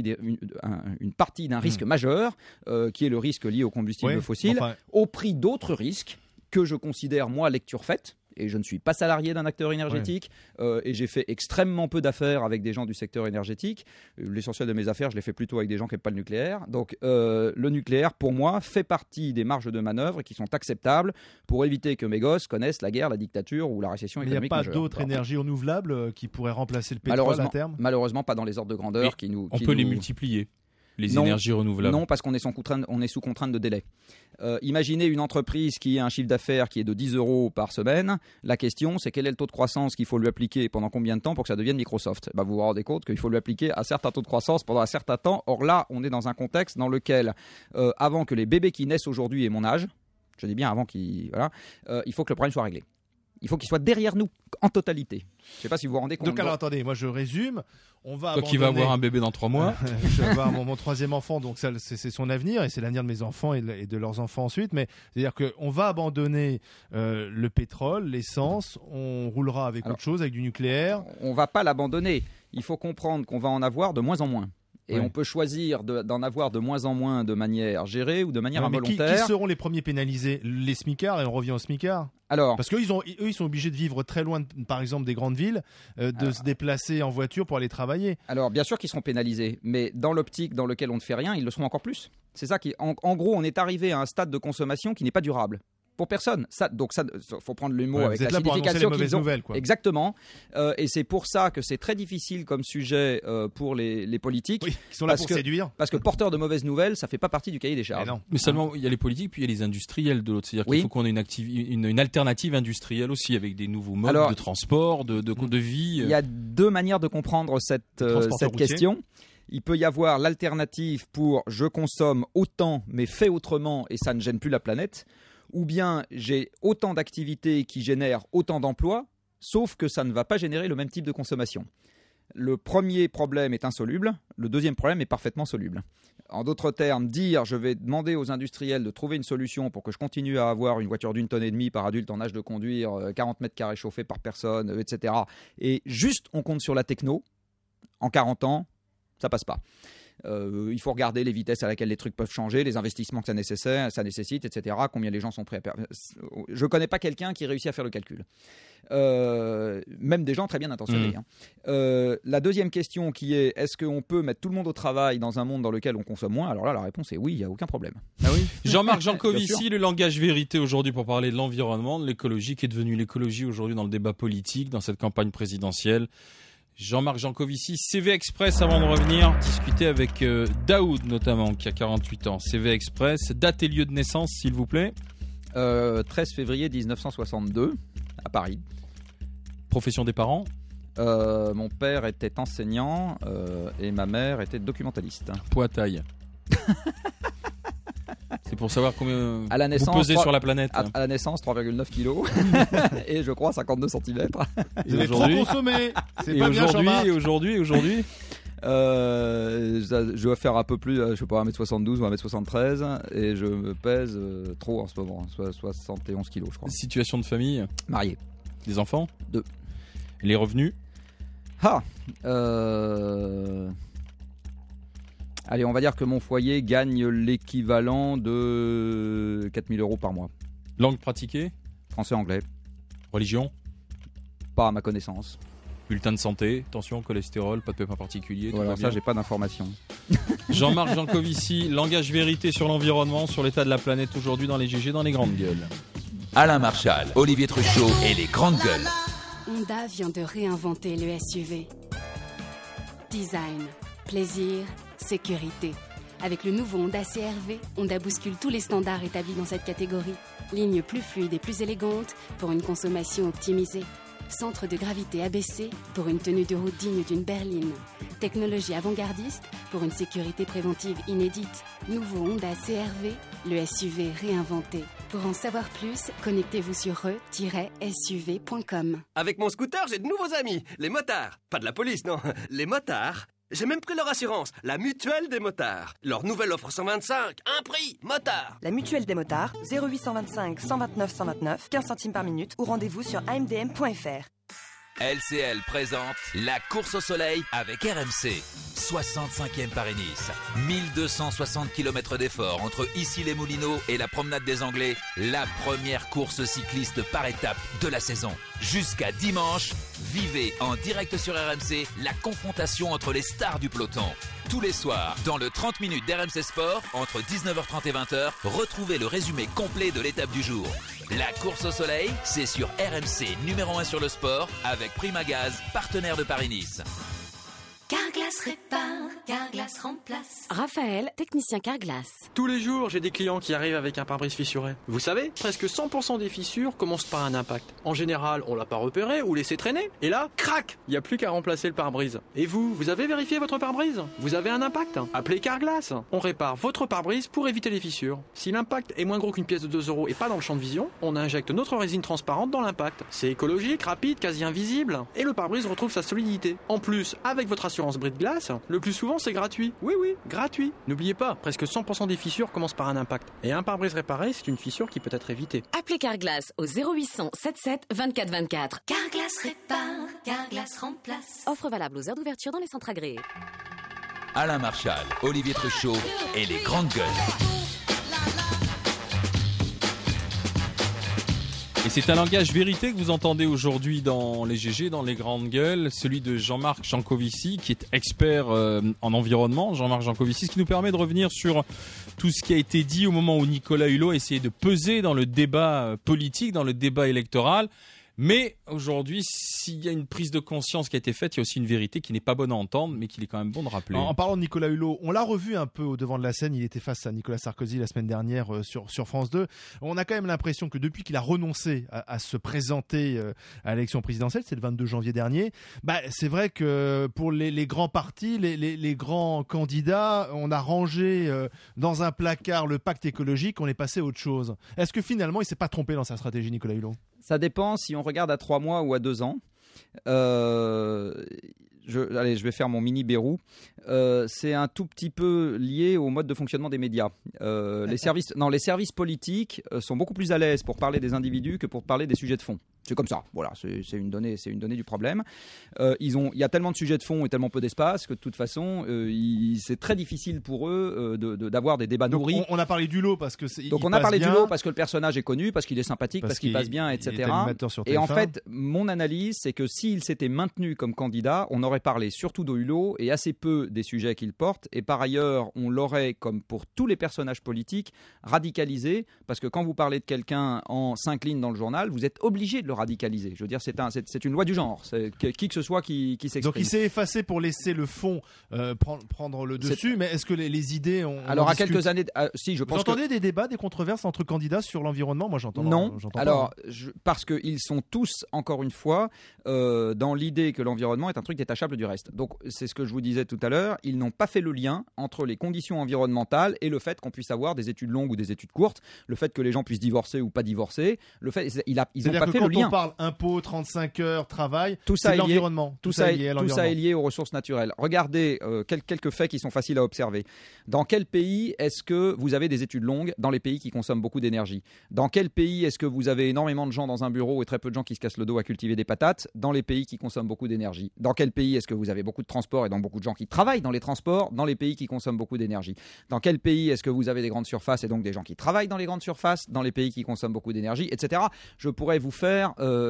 Speaker 3: d'un risque majeur, qui est le risque lié aux combustibles fossiles, au prix d'autres risques que je considère, moi, lecture faite. Et je ne suis pas salarié d'un acteur énergétique, et j'ai fait extrêmement peu d'affaires avec des gens du secteur énergétique. L'essentiel de mes affaires, je les fais plutôt avec des gens qui n'aiment pas le nucléaire. Donc le nucléaire, pour moi, fait partie des marges de manœuvre qui sont acceptables pour éviter que mes gosses connaissent la guerre, la dictature ou la récession économique majeure.
Speaker 4: Il n'y a pas d'autres énergies renouvelables qui pourraient remplacer le pétrole à terme ?
Speaker 3: Malheureusement, pas dans les ordres de grandeur.
Speaker 2: On peut les multiplier. Les énergies renouvelables.
Speaker 3: Non, parce qu'on est sous contrainte de délai. Imaginez une entreprise qui a un chiffre d'affaires qui est de 10 € par semaine. La question, c'est quel est le taux de croissance qu'il faut lui appliquer et pendant combien de temps pour que ça devienne Microsoft ? Vous vous rendez compte qu'il faut lui appliquer un certain taux de croissance pendant un certain temps. Or là, on est dans un contexte dans lequel, avant que les bébés qui naissent aujourd'hui aient mon âge, je dis bien avant il faut que le problème soit réglé. Il faut qu'il soit derrière nous en totalité. Je ne sais pas si vous vous rendez compte.
Speaker 4: Donc alors attendez, moi je résume.
Speaker 2: Toi qui vas avoir un bébé dans 3 mois.
Speaker 4: Je vais avoir mon 3e enfant, donc ça, c'est son avenir et c'est l'avenir de mes enfants et de leurs enfants ensuite. Mais c'est-à-dire qu'on va abandonner le pétrole, l'essence, on roulera avec autre chose, avec du nucléaire.
Speaker 3: On ne va pas l'abandonner. Il faut comprendre qu'on va en avoir de moins en moins. Et on peut choisir d'en avoir de moins en moins de manière gérée ou de manière involontaire.
Speaker 4: Qui seront les premiers pénalisés ? Les smicards, et on revient aux smicards. Alors, parce qu'eux, ils sont obligés de vivre très loin, par exemple, des grandes villes, se déplacer en voiture pour aller travailler.
Speaker 3: Alors, bien sûr qu'ils seront pénalisés, mais dans l'optique dans laquelle on ne fait rien, ils le seront encore plus. C'est ça qui, en gros, on est arrivé à un stade de consommation qui n'est pas durable. Pour personne. Donc ça, faut prendre le mot avec la signification qu'ils ont.
Speaker 4: Nouvelles, quoi.
Speaker 3: Exactement. Et c'est pour ça que c'est très difficile comme sujet pour les politiques.
Speaker 4: Oui, qui sont là pour séduire.
Speaker 3: Parce que porteur de mauvaises nouvelles, ça fait pas partie du cahier des charges.
Speaker 2: Mais seulement, il y a les politiques, puis il y a les industriels de l'autre. C'est-à-dire qu'il faut qu'on ait une alternative industrielle aussi, avec des nouveaux modes de transport, de vie.
Speaker 3: Il y a deux manières de comprendre cette question. Il peut y avoir l'alternative pour je consomme autant mais fais autrement et ça ne gêne plus la planète. Ou bien j'ai autant d'activités qui génèrent autant d'emplois, sauf que ça ne va pas générer le même type de consommation. Le premier problème est insoluble, le deuxième problème est parfaitement soluble. En d'autres termes, dire je vais demander aux industriels de trouver une solution pour que je continue à avoir une voiture d'1,5 tonne par adulte en âge de conduire, 40 mètres carrés chauffés par personne, etc. Et juste on compte sur la techno, en 40 ans, ça passe pas. Il faut regarder les vitesses à laquelle les trucs peuvent changer, les investissements que ça nécessite, etc. Combien les gens sont prêts à perdre. Je ne connais pas quelqu'un qui réussit à faire le calcul. Même des gens très bien intentionnés. La deuxième question qui est, est-ce qu'on peut mettre tout le monde au travail dans un monde dans lequel on consomme moins ? Alors là, la réponse est oui, il n'y a aucun problème.
Speaker 2: Ah oui. Jean-Marc Jancovici, le langage vérité aujourd'hui pour parler de l'environnement, de l'écologie, qui est devenue l'écologie aujourd'hui dans le débat politique, dans cette campagne présidentielle. Jean-Marc Jancovici, CV Express, avant de revenir, discuter avec Daoud notamment, qui a 48 ans. CV Express, date et lieu de naissance, s'il vous plaît.
Speaker 3: 13 février 1962, à Paris.
Speaker 2: Profession des parents ?
Speaker 3: Mon père était enseignant et ma mère était documentaliste.
Speaker 2: Poids taille. C'est pour savoir combien
Speaker 3: à la naissance,
Speaker 2: vous pesez sur la planète.
Speaker 3: À la naissance, 3,9 kilos et je crois 52 cm.
Speaker 4: Vous avez trop consommé. C'est pas bien, Jean-Marc.
Speaker 2: Et aujourd'hui
Speaker 3: je dois faire un peu plus, je sais pas, 1m72 ou 1m73 et je me pèse trop en ce moment, 71 kilos je crois.
Speaker 2: Situation de famille ?
Speaker 3: Marié.
Speaker 2: Des enfants ?
Speaker 3: 2.
Speaker 2: Les revenus ?
Speaker 3: Allez, on va dire que mon foyer gagne l'équivalent de 4 000 € par mois.
Speaker 2: Langue pratiquée ?
Speaker 3: Français-anglais.
Speaker 2: Religion ?
Speaker 3: Pas à ma connaissance.
Speaker 2: Bulletin de santé, tension, cholestérol, pas de pépin particulier.
Speaker 3: Voilà, ça, j'ai pas d'informations.
Speaker 2: Jean-Marc Jancovici, langage vérité sur l'environnement, sur l'état de la planète aujourd'hui dans les GG, dans les grandes gueules.
Speaker 1: Alain Marchal, Olivier Truchot et les grandes gueules.
Speaker 5: Honda vient de réinventer le SUV. Design, plaisir, sécurité. Avec le nouveau Honda CR-V, Honda bouscule tous les standards établis dans cette catégorie. Ligne plus fluide et plus élégante pour une consommation optimisée. Centre de gravité abaissé pour une tenue de route digne d'une berline. Technologie avant-gardiste pour une sécurité préventive inédite. Nouveau Honda CR-V, le SUV réinventé. Pour en savoir plus, connectez-vous sur e-suv.com.
Speaker 6: Avec mon scooter, j'ai de nouveaux amis, les motards. Pas de la police, non, les motards. J'ai même pris leur assurance, la mutuelle des motards. Leur nouvelle offre 125, un prix, motard.
Speaker 7: La mutuelle des motards, 0825 129 129, 15 centimes par minute ou rendez-vous sur amdm.fr.
Speaker 1: LCL présente la course au soleil avec RMC. 65e Paris-Nice. 1260 km d'effort entre Issy-les-Moulineaux et la promenade des Anglais. La première course cycliste par étape de la saison. Jusqu'à dimanche, vivez en direct sur RMC la confrontation entre les stars du peloton. Tous les soirs, dans le 30 minutes d'RMC Sport, entre 19h30 et 20h, retrouvez le résumé complet de l'étape du jour. La course au soleil, c'est sur RMC numéro 1 sur le sport, avec Primagaz, partenaire de Paris-Nice.
Speaker 8: Carglass répare, Carglass remplace.
Speaker 5: Raphaël, technicien Carglass.
Speaker 9: Tous les jours, j'ai des clients qui arrivent avec un pare-brise fissuré. Vous savez, presque 100% des fissures commencent par un impact. En général, on l'a pas repéré ou laissé traîner. Et là, crac, il n'y a plus qu'à remplacer le pare-brise. Et vous avez vérifié votre pare-brise ? Vous avez un impact ? Appelez Carglass. On répare votre pare-brise pour éviter les fissures. Si l'impact est moins gros qu'une pièce de 2 € et pas dans le champ de vision, on injecte notre résine transparente dans l'impact. C'est écologique, rapide, quasi invisible. Et le pare-brise retrouve sa solidité. En plus, avec votre assurance bris de glace, le plus souvent c'est gratuit. Oui, gratuit. N'oubliez pas, presque 100% des fissures commencent par un impact. Et un pare-brise réparé, c'est une fissure qui peut être évitée.
Speaker 5: Appelez Carglass au 0800 77 24 24.
Speaker 8: Carglass répare, Carglass remplace.
Speaker 5: Offre valable aux heures d'ouverture dans les centres agréés.
Speaker 1: Alain Marchal, Olivier Truchot et les grandes gueules.
Speaker 2: Et c'est un langage vérité que vous entendez aujourd'hui dans les GG, dans les grandes gueules, celui de Jean-Marc Jancovici, qui est expert en environnement. Jean-Marc Jancovici, ce qui nous permet de revenir sur tout ce qui a été dit au moment où Nicolas Hulot a essayé de peser dans le débat politique, dans le débat électoral. Mais aujourd'hui, s'il y a une prise de conscience qui a été faite, il y a aussi une vérité qui n'est pas bonne à entendre, mais qu'il est quand même bon de rappeler.
Speaker 4: En parlant de Nicolas Hulot, on l'a revu un peu au devant de la scène. Il était face à Nicolas Sarkozy la semaine dernière sur France 2. On a quand même l'impression que depuis qu'il a renoncé à se présenter à l'élection présidentielle, c'est le 22 janvier dernier, c'est vrai que pour les grands partis, les grands candidats, on a rangé dans un placard le pacte écologique, on est passé à autre chose. Est-ce que finalement, il s'est pas trompé dans sa stratégie, Nicolas Hulot ?
Speaker 3: Ça dépend si on regarde à 3 mois ou à 2 ans. Je vais faire mon mini Bérou. C'est un tout petit peu lié au mode de fonctionnement des médias. Les services politiques sont beaucoup plus à l'aise pour parler des individus que pour parler des sujets de fond. C'est comme ça. Voilà, c'est une donnée du problème. Il y a tellement de sujets de fond et tellement peu d'espace que de toute façon, c'est très difficile pour eux d'avoir des débats nourris.
Speaker 4: On a parlé d'Hulot parce que
Speaker 3: on a parlé d'Hulot parce que le personnage est connu, parce qu'il est sympathique, parce qu'il passe bien, etc. Et en fait, mon analyse, c'est que s'il s'était maintenu comme candidat, on aurait parlé surtout de Hulot et assez peu des sujets qu'il porte. Et par ailleurs, on l'aurait, comme pour tous les personnages politiques, radicalisé, parce que quand vous parlez de quelqu'un en 5 lignes dans le journal, vous êtes obligé de le radicaliser. Je veux dire, c'est une loi du genre. C'est qui que ce soit qui s'exprime.
Speaker 4: Donc il s'est effacé pour laisser le fond prendre le dessus, mais est-ce que les idées ont...
Speaker 3: Alors à quelques années... si, je pense
Speaker 4: vous entendez des débats, des controverses entre candidats sur l'environnement ? Moi j'entends.
Speaker 3: Non, parce qu'ils sont tous, encore une fois, dans l'idée que l'environnement est un truc détachable du reste. Donc c'est ce que je vous disais tout à l'heure, ils n'ont pas fait le lien entre les conditions environnementales et le fait qu'on puisse avoir des études longues ou des études courtes, le fait que les gens puissent divorcer ou pas divorcer, ils n'ont pas fait le lien.
Speaker 4: Quand on parle impôts, 35 heures, travail,
Speaker 3: tout ça
Speaker 4: c'est
Speaker 3: est
Speaker 4: l'environnement.
Speaker 3: Tout ça est lié aux ressources naturelles. Regardez quelques faits qui sont faciles à observer. Dans quel pays est-ce que vous avez des études longues? Dans les pays qui consomment beaucoup d'énergie. Dans quel pays est-ce que vous avez énormément de gens dans un bureau et très peu de gens qui se cassent le dos à cultiver des patates? Dans les pays qui consomment beaucoup d'énergie. Dans quel pays est-ce que vous avez beaucoup de transports et donc beaucoup de gens qui travaillent dans les transports? Dans les pays qui consomment beaucoup d'énergie. Dans quel pays est-ce que vous avez des grandes surfaces et donc des gens qui travaillent dans les grandes surfaces? Dans les pays qui consomment beaucoup d'énergie, etc. Je pourrais vous faire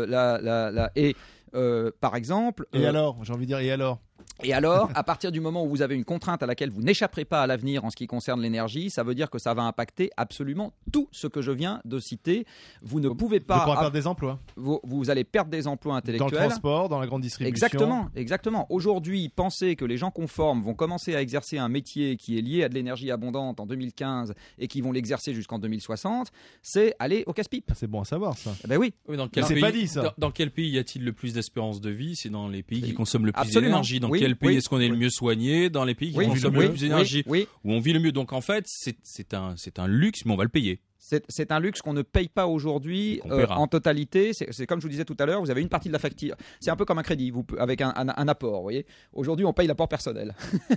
Speaker 3: par exemple...
Speaker 4: Et alors, j'ai envie de dire, et alors ?
Speaker 3: Et alors, à partir du moment où vous avez une contrainte à laquelle vous n'échapperez pas à l'avenir en ce qui concerne l'énergie, ça veut dire que ça va impacter absolument tout ce que je viens de citer. Vous ne pouvez pas...
Speaker 4: Vous pourrez perdre des emplois.
Speaker 3: Vous allez perdre des emplois intellectuels.
Speaker 4: Dans le transport, dans la grande distribution.
Speaker 3: Exactement. Aujourd'hui, penser que les gens conformes vont commencer à exercer un métier qui est lié à de l'énergie abondante en 2015 et qui vont l'exercer jusqu'en 2060, c'est aller au casse-pipe.
Speaker 4: C'est bon à savoir, ça.
Speaker 3: Ben oui.
Speaker 2: Dans quel pays y a-t-il le plus d'espérance de vie? C'est dans les pays qui consomment le plus d'énergie. Dans quel pays est-ce qu'on est le mieux soigné? Dans les pays qui consomment le plus d'énergie, où on vit le mieux. Donc en fait, c'est un luxe, mais on va le payer.
Speaker 3: C'est un luxe qu'on ne paye pas aujourd'hui en totalité. C'est comme je vous disais tout à l'heure, vous avez une partie de la facture. C'est un peu comme un crédit, avec un apport. Vous voyez. Aujourd'hui, on paye l'apport personnel.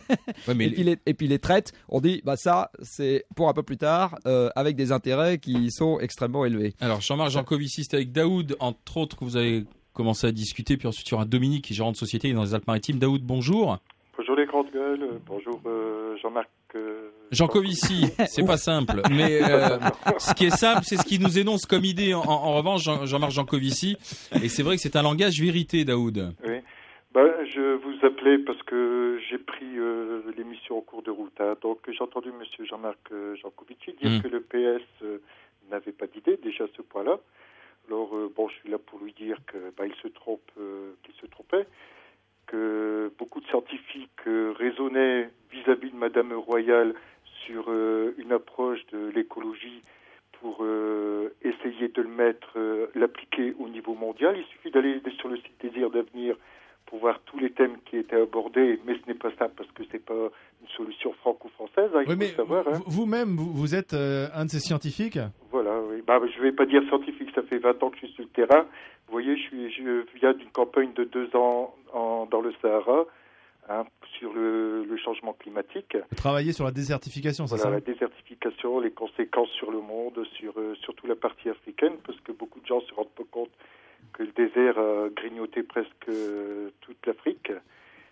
Speaker 3: Et puis les traites, on dit ça, c'est pour un peu plus tard, avec des intérêts qui sont extrêmement élevés.
Speaker 2: Alors Jean-Marc Jancovici, c'est avec Daoud, entre autres, que vous avez commencé à discuter. Puis ensuite, il y aura Dominique, qui est gérant de société dans les Alpes-Maritimes. Daoud, bonjour.
Speaker 10: Bonjour les grandes gueules. Bonjour Jean-Marc.
Speaker 2: Jancovici, c'est pas simple, mais ce qui est simple, c'est ce qui nous énonce comme idée. En revanche, Jean-Marc Jancovici, et c'est vrai que c'est un langage vérité, Daoud.
Speaker 10: Oui, je vous appelais parce que j'ai pris l'émission en cours de route. Donc j'ai entendu Monsieur Jean-Marc Jancovici dire que le PS n'avait pas d'idée déjà à ce point-là. Alors je suis là pour lui dire que qu'il se trompait. Que beaucoup de scientifiques raisonnaient vis-à-vis de Madame Royal sur une approche de l'écologie pour essayer de l'appliquer au niveau mondial. Il suffit d'aller sur le site Désir d'avenir pour voir tous les thèmes qui étaient abordés, mais ce n'est pas ça parce que c'est pas une solution franco-française. Il faut savoir.
Speaker 4: Vous-même, vous êtes un de ces scientifiques ?
Speaker 10: Voilà, oui. Je ne vais pas dire scientifique, ça fait 20 ans que je suis sur le terrain. Vous voyez, je viens d'une campagne de 2 ans dans le Sahara sur le changement climatique.
Speaker 4: Vous travaillez sur la désertification, c'est ça ?
Speaker 10: La désertification, les conséquences sur le monde, surtout la partie africaine, parce que beaucoup de gens se rendent pas compte que le désert a grignoté presque toute l'Afrique et qu'ils ne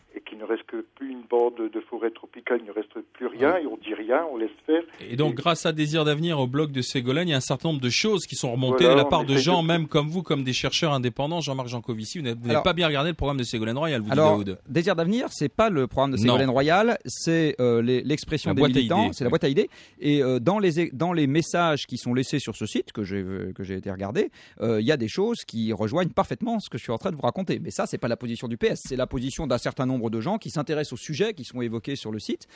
Speaker 10: reste que plus une bande de forêt tropicale, il ne reste plus rien, et on dit rien, on laisse faire.
Speaker 2: Et donc, grâce à Désir d'avenir, au blog de Ségolène, il y a un certain nombre de choses qui sont remontées de la part de gens, même comme vous, comme des chercheurs indépendants. Jean-Marc Jancovici, vous n'avez pas bien regardé le programme de Ségolène Royal, vous dites Daoud.
Speaker 3: Désir d'avenir, c'est pas le programme de Ségolène Royal, c'est l'expression des militants, c'est la boîte à idées. Et dans les messages qui sont laissés sur ce site, que j'ai été regarder, il y a des choses qui rejoignent parfaitement ce que je suis en train de vous raconter. Mais ça, c'est pas la position du PS, c'est la position d'un certain nombre de gens qui s'intéressent aux sujets qui sont évoqués sur le site.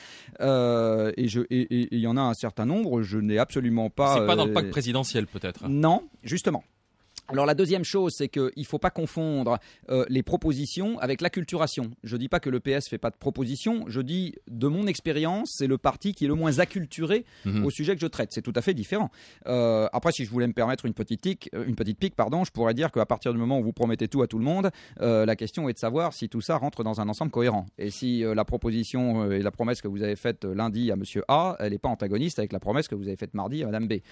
Speaker 3: Et il y en a un certain nombre, je n'ai absolument pas...
Speaker 2: C'est pas dans le pacte présidentiel, peut-être.
Speaker 3: Non, justement. Alors la deuxième chose, c'est qu'il ne faut pas confondre les propositions avec l'acculturation. Je ne dis pas que le PS ne fait pas de propositions, je dis de mon expérience, c'est le parti qui est le moins acculturé au sujet que je traite. C'est tout à fait différent. Après, si je voulais me permettre une petite pique, je pourrais dire qu'à partir du moment où vous promettez tout à tout le monde, la question est de savoir si tout ça rentre dans un ensemble cohérent. Et si la proposition et la promesse que vous avez faite lundi à Monsieur A, elle n'est pas antagoniste avec la promesse que vous avez faite mardi à Madame B.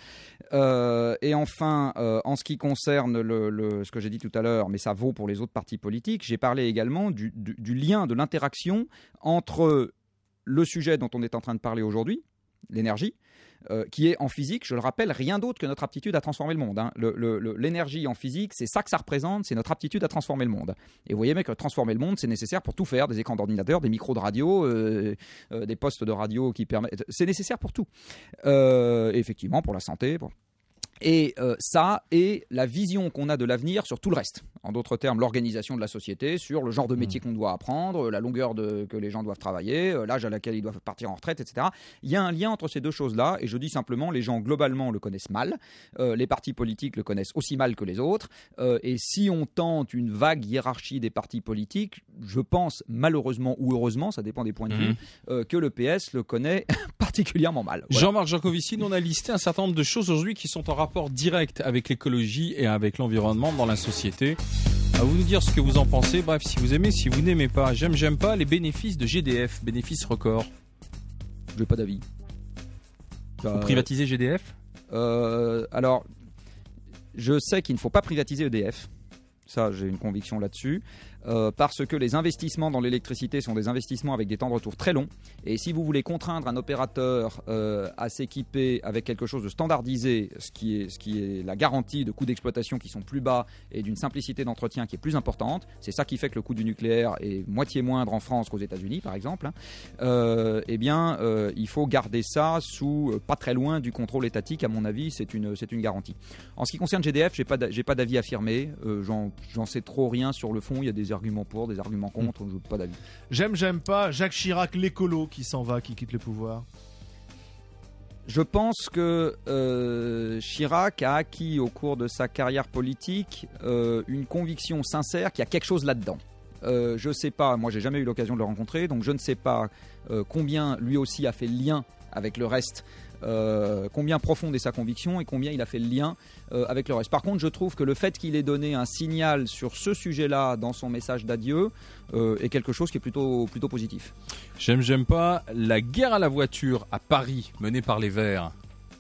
Speaker 3: Et enfin, en ce qui concerne ce que j'ai dit tout à l'heure, mais ça vaut pour les autres partis politiques, j'ai parlé également du lien, de l'interaction entre le sujet dont on est en train de parler aujourd'hui, l'énergie, qui est en physique, je le rappelle, rien d'autre que notre aptitude à transformer le monde. L'énergie en physique, c'est ça que ça représente, c'est notre aptitude à transformer le monde. Et vous voyez bien que transformer le monde, c'est nécessaire pour tout faire, des écrans d'ordinateur, des micros de radio, des postes de radio qui permettent... C'est nécessaire pour tout. Effectivement, pour la santé, Et ça est la vision qu'on a de l'avenir sur tout le reste. En d'autres termes, l'organisation de la société, sur le genre de métier qu'on doit apprendre, la longueur que les gens doivent travailler, l'âge à laquelle ils doivent partir en retraite, etc. Il y a un lien entre ces deux choses-là, et je dis simplement, les gens globalement le connaissent mal, les partis politiques le connaissent aussi mal que les autres, et si on tente une vague hiérarchie des partis politiques, je pense malheureusement ou heureusement, ça dépend des points de vue, que le PS le connaît particulièrement mal. Voilà.
Speaker 2: Jean-Marc Jancovici, on a listé un certain nombre de choses aujourd'hui qui sont en rapport direct avec l'écologie et avec l'environnement dans la société. À vous de dire ce que vous en pensez. Bref, si vous aimez, si vous n'aimez pas. J'aime pas les bénéfices de GDF, bénéfices records.
Speaker 3: Je n'ai pas d'avis.
Speaker 2: Vous privatisez GDF ?
Speaker 3: Alors, je sais qu'il ne faut pas privatiser EDF. Ça, j'ai une conviction là-dessus. Parce que les investissements dans l'électricité sont des investissements avec des temps de retour très longs. Et si vous voulez contraindre un opérateur à s'équiper avec quelque chose de standardisé, ce qui est la garantie de coûts d'exploitation qui sont plus bas et d'une simplicité d'entretien qui est plus importante, c'est ça qui fait que le coût du nucléaire est moitié moindre en France qu'aux États-Unis, par exemple. Il faut garder ça sous pas très loin du contrôle étatique. À mon avis, c'est une garantie. En ce qui concerne GDF, j'ai pas d'avis affirmé. J'en sais trop rien sur le fond. Il y a des arguments pour, des arguments contre, je n'ai pas d'avis.
Speaker 4: J'aime pas Jacques Chirac, l'écolo qui s'en va, qui quitte le pouvoir.
Speaker 3: Je pense que Chirac a acquis au cours de sa carrière politique une conviction sincère qu'il y a quelque chose là-dedans. Je ne sais pas, moi j'ai jamais eu l'occasion de le rencontrer, donc je ne sais pas combien lui aussi a fait le lien avec le reste. Combien profonde est sa conviction et combien il a fait le lien avec le reste. Par contre, je trouve que le fait qu'il ait donné un signal sur ce sujet-là dans son message d'adieu est quelque chose qui est plutôt positif.
Speaker 2: J'aime pas la guerre à la voiture à Paris menée par les Verts.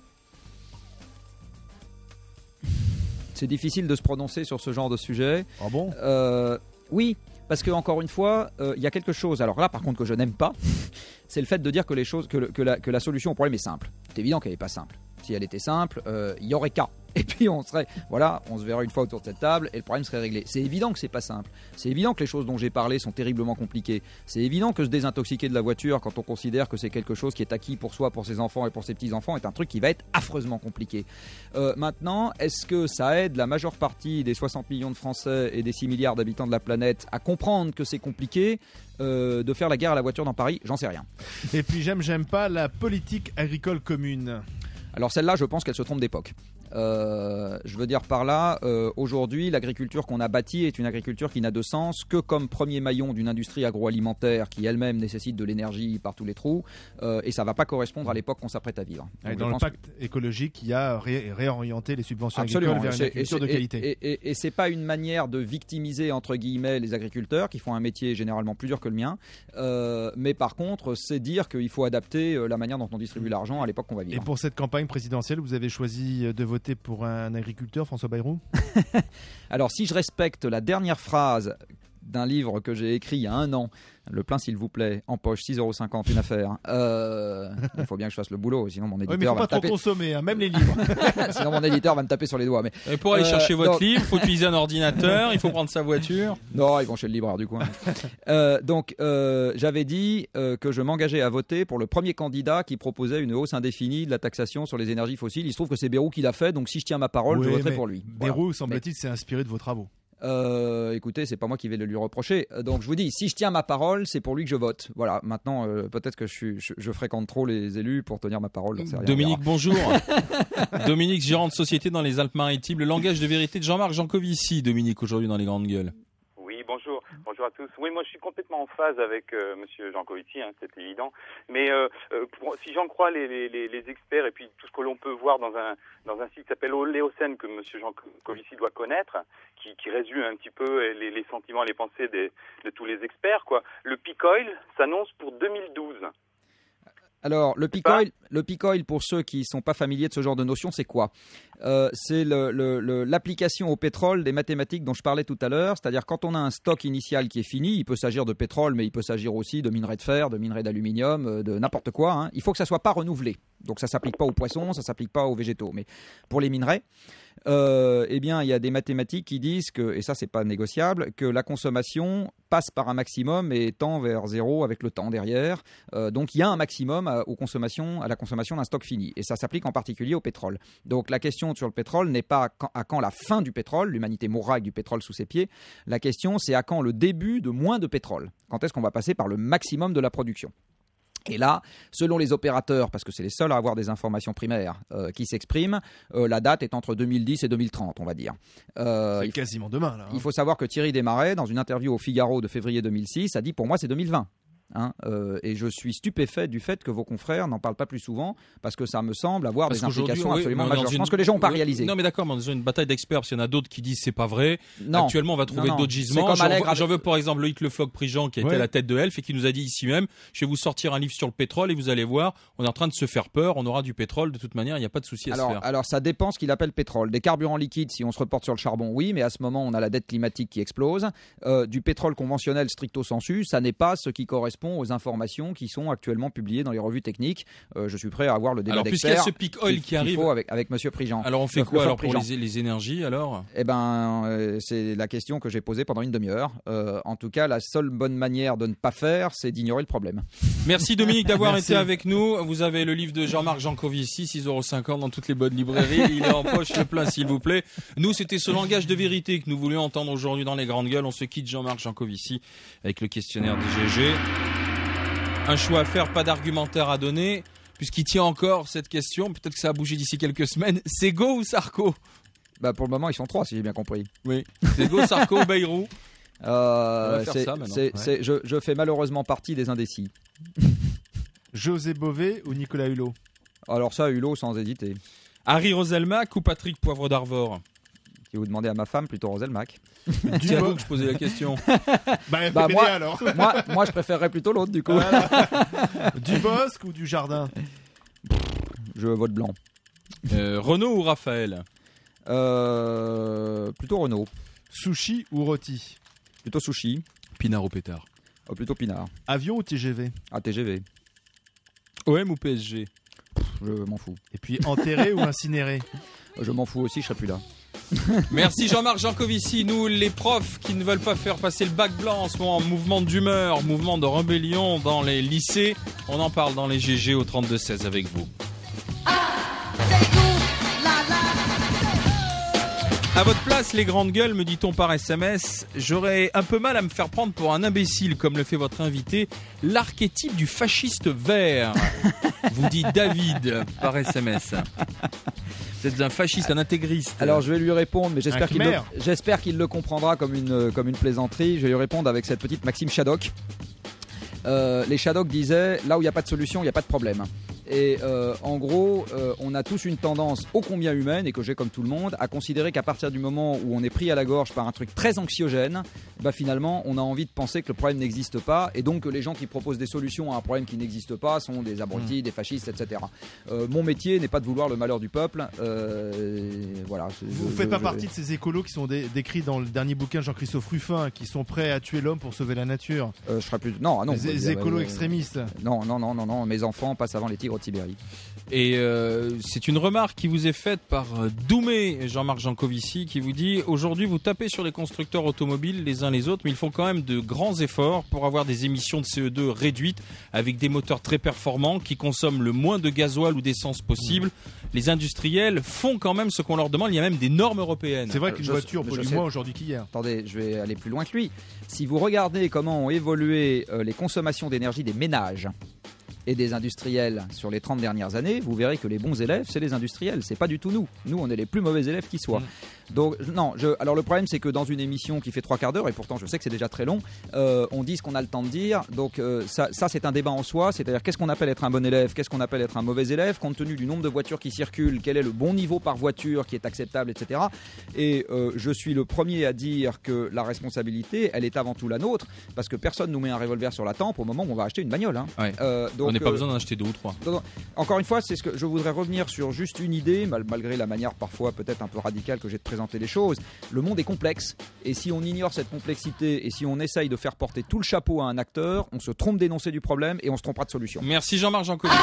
Speaker 3: C'est difficile de se prononcer sur ce genre de sujet.
Speaker 4: Ah bon ?
Speaker 3: Oui. Parce que encore une fois, il y a quelque chose. Alors là, par contre, que je n'aime pas, c'est le fait de dire que la solution au problème est simple. C'est évident qu'elle n'est pas simple. Si elle était simple, il y aurait qu'à. Et puis on se verrait une fois autour de cette table et le problème serait réglé. C'est évident que c'est pas simple. C'est évident que les choses dont j'ai parlé sont terriblement compliquées. C'est évident que se désintoxiquer de la voiture quand on considère que c'est quelque chose qui est acquis pour soi, pour ses enfants et pour ses petits-enfants est un truc qui va être affreusement compliqué. Maintenant, est-ce que ça aide la majeure partie des 60 millions de Français et des 6 milliards d'habitants de la planète à comprendre que c'est compliqué de faire la guerre à la voiture dans Paris ? J'en sais rien.
Speaker 4: Et puis j'aime pas la politique agricole commune.
Speaker 3: Alors celle-là, je pense qu'elle se trompe d'époque. Je veux dire par là, aujourd'hui, l'agriculture qu'on a bâtie est une agriculture qui n'a de sens que comme premier maillon d'une industrie agroalimentaire qui elle-même nécessite de l'énergie par tous les trous, et ça ne va pas correspondre à l'époque qu'on s'apprête à vivre.
Speaker 4: Donc, dans le pacte écologique, il y a réorienté les subventions agricoles vers une agriculture de qualité.
Speaker 3: Et c'est pas une manière de victimiser entre guillemets les agriculteurs qui font un métier généralement plus dur que le mien, mais par contre, c'est dire qu'il faut adapter la manière dont on distribue l'argent à l'époque qu'on va vivre.
Speaker 4: Et pour cette campagne présidentielle, vous avez choisi de voter pour un agriculteur, François Bayrou ?
Speaker 3: Alors, si je respecte la dernière phrase d'un livre que j'ai écrit il y a 1 an. Le plein, s'il vous plaît, en poche, 6,50 €, une affaire. Il faut bien que je fasse le boulot, sinon mon éditeur
Speaker 4: mais il ne faut
Speaker 3: va
Speaker 4: pas
Speaker 3: me
Speaker 4: trop
Speaker 3: taper.
Speaker 4: consommer, hein, même les livres.
Speaker 3: Sinon mon éditeur va me taper sur les doigts. Mais
Speaker 2: Et pour aller chercher votre
Speaker 3: donc-
Speaker 2: livre, il faut utiliser un ordinateur, il faut prendre sa voiture.
Speaker 3: Non, ils vont chez le libraire du coin. Donc, j'avais dit que je m'engageais à voter pour le premier candidat qui proposait une hausse indéfinie de la taxation sur les énergies fossiles. Il se trouve que c'est Bayrou qui l'a fait, donc si je tiens ma parole, je
Speaker 4: Oui,
Speaker 3: voterai
Speaker 4: mais
Speaker 3: pour lui.
Speaker 4: Bayrou, semble-t-il, s'est inspiré de vos travaux.
Speaker 3: Écoutez, c'est pas moi qui vais le lui reprocher. Donc je vous dis, si je tiens ma parole, c'est pour lui que je vote. Voilà. Maintenant, peut-être que je fréquente trop les élus pour tenir ma parole. j'en sais rien,
Speaker 2: Dominique,
Speaker 3: on
Speaker 2: bonjour. Dominique, gérant de société dans les Alpes-Maritimes. Le langage de vérité de Jean-Marc Jancovici, Dominique, aujourd'hui dans les grandes gueules.
Speaker 11: Oui, bonjour à tous. Oui, moi je suis complètement en phase avec Monsieur Jancovici, c'est évident. Mais si j'en crois les experts et puis tout ce que l'on peut voir dans un site qui s'appelle Oléocène que Monsieur Jancovici doit connaître, qui résume un petit peu les sentiments, les pensées de tous les experts, quoi. Le peak oil s'annonce pour 2012.
Speaker 3: Alors, le peak oil, pour ceux qui ne sont pas familiers de ce genre de notion, c'est quoi ? C'est l'application au pétrole des mathématiques dont je parlais tout à l'heure. C'est-à-dire, quand on a un stock initial qui est fini, il peut s'agir de pétrole, mais il peut s'agir aussi de minerais de fer, de minerais d'aluminium, de n'importe quoi. Hein. Il faut que ça ne soit pas renouvelé. Donc, ça ne s'applique pas aux poissons, ça ne s'applique pas aux végétaux. Mais pour les minerais, eh bien, il y a des mathématiques qui disent que, et ça, c'est pas négociable, que la consommation passe par un maximum et tend vers zéro avec le temps derrière. Donc, il y a un maximum à la consommation d'un stock fini. Et ça s'applique en particulier au pétrole. Donc, la question sur le pétrole n'est pas à quand la fin du pétrole, l'humanité mourra avec du pétrole sous ses pieds. La question, c'est à quand le début de moins de pétrole. Quand est-ce qu'on va passer par le maximum de la production ? Et là, selon les opérateurs, parce que c'est les seuls à avoir des informations primaires qui s'expriment, la date est entre 2010 et 2030, on va dire.
Speaker 4: C'est quasiment demain, là. Hein.
Speaker 3: Il faut savoir que Thierry Desmarais, dans une interview au Figaro de février 2006, a dit « Pour moi, c'est 2020 ». Et je suis stupéfait du fait que vos confrères n'en parlent pas plus souvent parce que ça me semble avoir des implications absolument majeures. Je pense que les gens n'ont pas réalisé.
Speaker 2: Non mais d'accord, mais dans une bataille d'experts, parce qu'il y en a d'autres qui disent c'est pas vrai.
Speaker 3: Non.
Speaker 2: Actuellement, on va trouver d'autres gisements. J'en veux par exemple Loïc Le Floch-Prigent qui a été à la tête de Elf et qui nous a dit ici même, je vais vous sortir un livre sur le pétrole et vous allez voir, on est en train de se faire peur, on aura du pétrole de toute manière, il n'y a pas de souci à se faire.
Speaker 3: Alors ça dépend ce qu'il appelle pétrole. Des carburants liquides, si on se reporte sur le charbon, oui, mais à ce moment on a la dette climatique qui explose. Du pétrole conventionnel stricto sensu, ça n'est pas ce qui correspond aux informations qui sont actuellement publiées dans les revues techniques. Je suis prêt à avoir le débat d'experts.
Speaker 2: Alors puisqu'il y a ce peak oil qui arrive
Speaker 3: avec Monsieur Prigent.
Speaker 2: Alors on fait quoi alors pour les énergies alors ?
Speaker 3: Eh ben c'est la question que j'ai posée pendant une demi-heure. En tout cas, la seule bonne manière de ne pas faire, c'est d'ignorer le problème.
Speaker 2: Merci Dominique d'avoir été avec nous. Vous avez le livre de Jean-Marc Jancovici, 6,50 € dans toutes les bonnes librairies. Il est en poche, le plein s'il vous plaît. Nous, c'était ce langage de vérité que nous voulions entendre aujourd'hui dans les grandes gueules. On se quitte Jean-Marc Jancovici avec le questionnaire du GG. Un choix à faire, pas d'argumentaire à donner, puisqu'il tient encore cette question. Peut-être que ça a bougé d'ici quelques semaines. Sego ou Sarko ?
Speaker 3: Bah pour le moment, ils sont 3, si j'ai bien compris.
Speaker 2: Oui. Sego, Sarko, Bayrou.
Speaker 3: Je fais malheureusement partie des indécis.
Speaker 4: José Bové ou Nicolas Hulot ?
Speaker 3: Alors ça, Hulot sans hésiter.
Speaker 2: Harry Roselmack ou Patrick Poivre d'Arvor ?
Speaker 3: Si vous demandez à ma femme, plutôt Roselmack.
Speaker 2: C'est à vous que je posais la question.
Speaker 3: Moi,
Speaker 4: alors.
Speaker 3: moi, je préférerais plutôt l'autre, du coup.
Speaker 4: Voilà. Du Bosque ou du Jardin ?
Speaker 3: Je vote blanc.
Speaker 2: Renaud ou Raphaël ?
Speaker 3: Plutôt Renaud.
Speaker 4: Sushi ou rôti ?
Speaker 3: Plutôt sushi.
Speaker 2: Pinard ou pétard ?
Speaker 3: Plutôt Pinard.
Speaker 4: Avion ou TGV ?
Speaker 3: TGV.
Speaker 2: OM ou PSG ?
Speaker 3: Je m'en fous.
Speaker 4: Et puis enterré ou incinéré ?
Speaker 3: Je m'en fous aussi, je serai plus là.
Speaker 2: Merci Jean-Marc Jancovici. Nous, les profs qui ne veulent pas faire passer le bac blanc en ce moment, mouvement d'humeur, mouvement de rébellion dans les lycées, on en parle dans les GG au 32-16 avec vous. À votre place, les grandes gueules, me dit-on par SMS, j'aurais un peu mal à me faire prendre pour un imbécile, comme le fait votre invité, l'archétype du fasciste vert, vous dit David par SMS. Vous êtes un fasciste, un intégriste.
Speaker 3: Alors je vais lui répondre, mais j'espère qu'il le comprendra comme une plaisanterie. Je vais lui répondre avec cette petite maxime Shadok. Les Shadok disaient, là où il n'y a pas de solution, il n'y a pas de problème. Et en gros, on a tous une tendance ô combien humaine, et que j'ai comme tout le monde, à considérer qu'à partir du moment où on est pris à la gorge par un truc très anxiogène, finalement, on a envie de penser que le problème n'existe pas et donc que les gens qui proposent des solutions à un problème qui n'existe pas sont des abrutis, des fascistes, etc. Mon métier n'est pas de vouloir le malheur du peuple. Voilà.
Speaker 4: Vous ne faites pas partie de ces écolos qui sont décrits dans le dernier bouquin de Jean-Christophe Ruffin, qui sont prêts à tuer l'homme pour sauver la nature.
Speaker 3: Je serais plus. Non.
Speaker 4: Les écolos extrémistes.
Speaker 3: Non. Mes enfants passent avant les tigres de Sibérie.
Speaker 2: Et c'est une remarque qui vous est faite par Doumé, Jean-Marc Jancovici, qui vous dit: aujourd'hui vous tapez sur les constructeurs automobiles les uns les autres, mais ils font quand même de grands efforts pour avoir des émissions de CO2 réduites avec des moteurs très performants qui consomment le moins de gasoil ou d'essence possible. Les industriels font quand même ce qu'on leur demande. Il y a même des normes européennes.
Speaker 4: C'est vrai qu'une voiture pollue moins aujourd'hui qu'hier.
Speaker 3: Attendez, je vais aller plus loin que lui. Si vous regardez comment ont évolué les consommations d'énergie des ménages et des industriels sur les 30 dernières années, vous verrez que les bons élèves, c'est les industriels, c'est pas du tout nous. Nous, on est les plus mauvais élèves qui soient. Donc, non, alors le problème, c'est que dans une émission qui fait 3/4 d'heure, et pourtant je sais que c'est déjà très long, on dit ce qu'on a le temps de dire. Donc, ça c'est un débat en soi, c'est-à-dire qu'est-ce qu'on appelle être un bon élève, qu'est-ce qu'on appelle être un mauvais élève, compte tenu du nombre de voitures qui circulent, quel est le bon niveau par voiture qui est acceptable, etc. Et je suis le premier à dire que la responsabilité, elle est avant tout la nôtre, parce que personne nous met un revolver sur la tempe au moment où on va acheter une bagnole.
Speaker 2: Ouais. Donc, on n'a pas besoin d'en acheter 2 ou 3.
Speaker 3: Donc, encore une fois, c'est ce que je voudrais revenir sur juste une idée, malgré la manière parfois peut-être un peu radicale que j'ai de présenter les choses. Le monde est complexe, et si on ignore cette complexité et si on essaye de faire porter tout le chapeau à un acteur, on se trompe d'énoncer du problème et on se trompera de solution.
Speaker 2: Merci Jean-Marc Jancovici.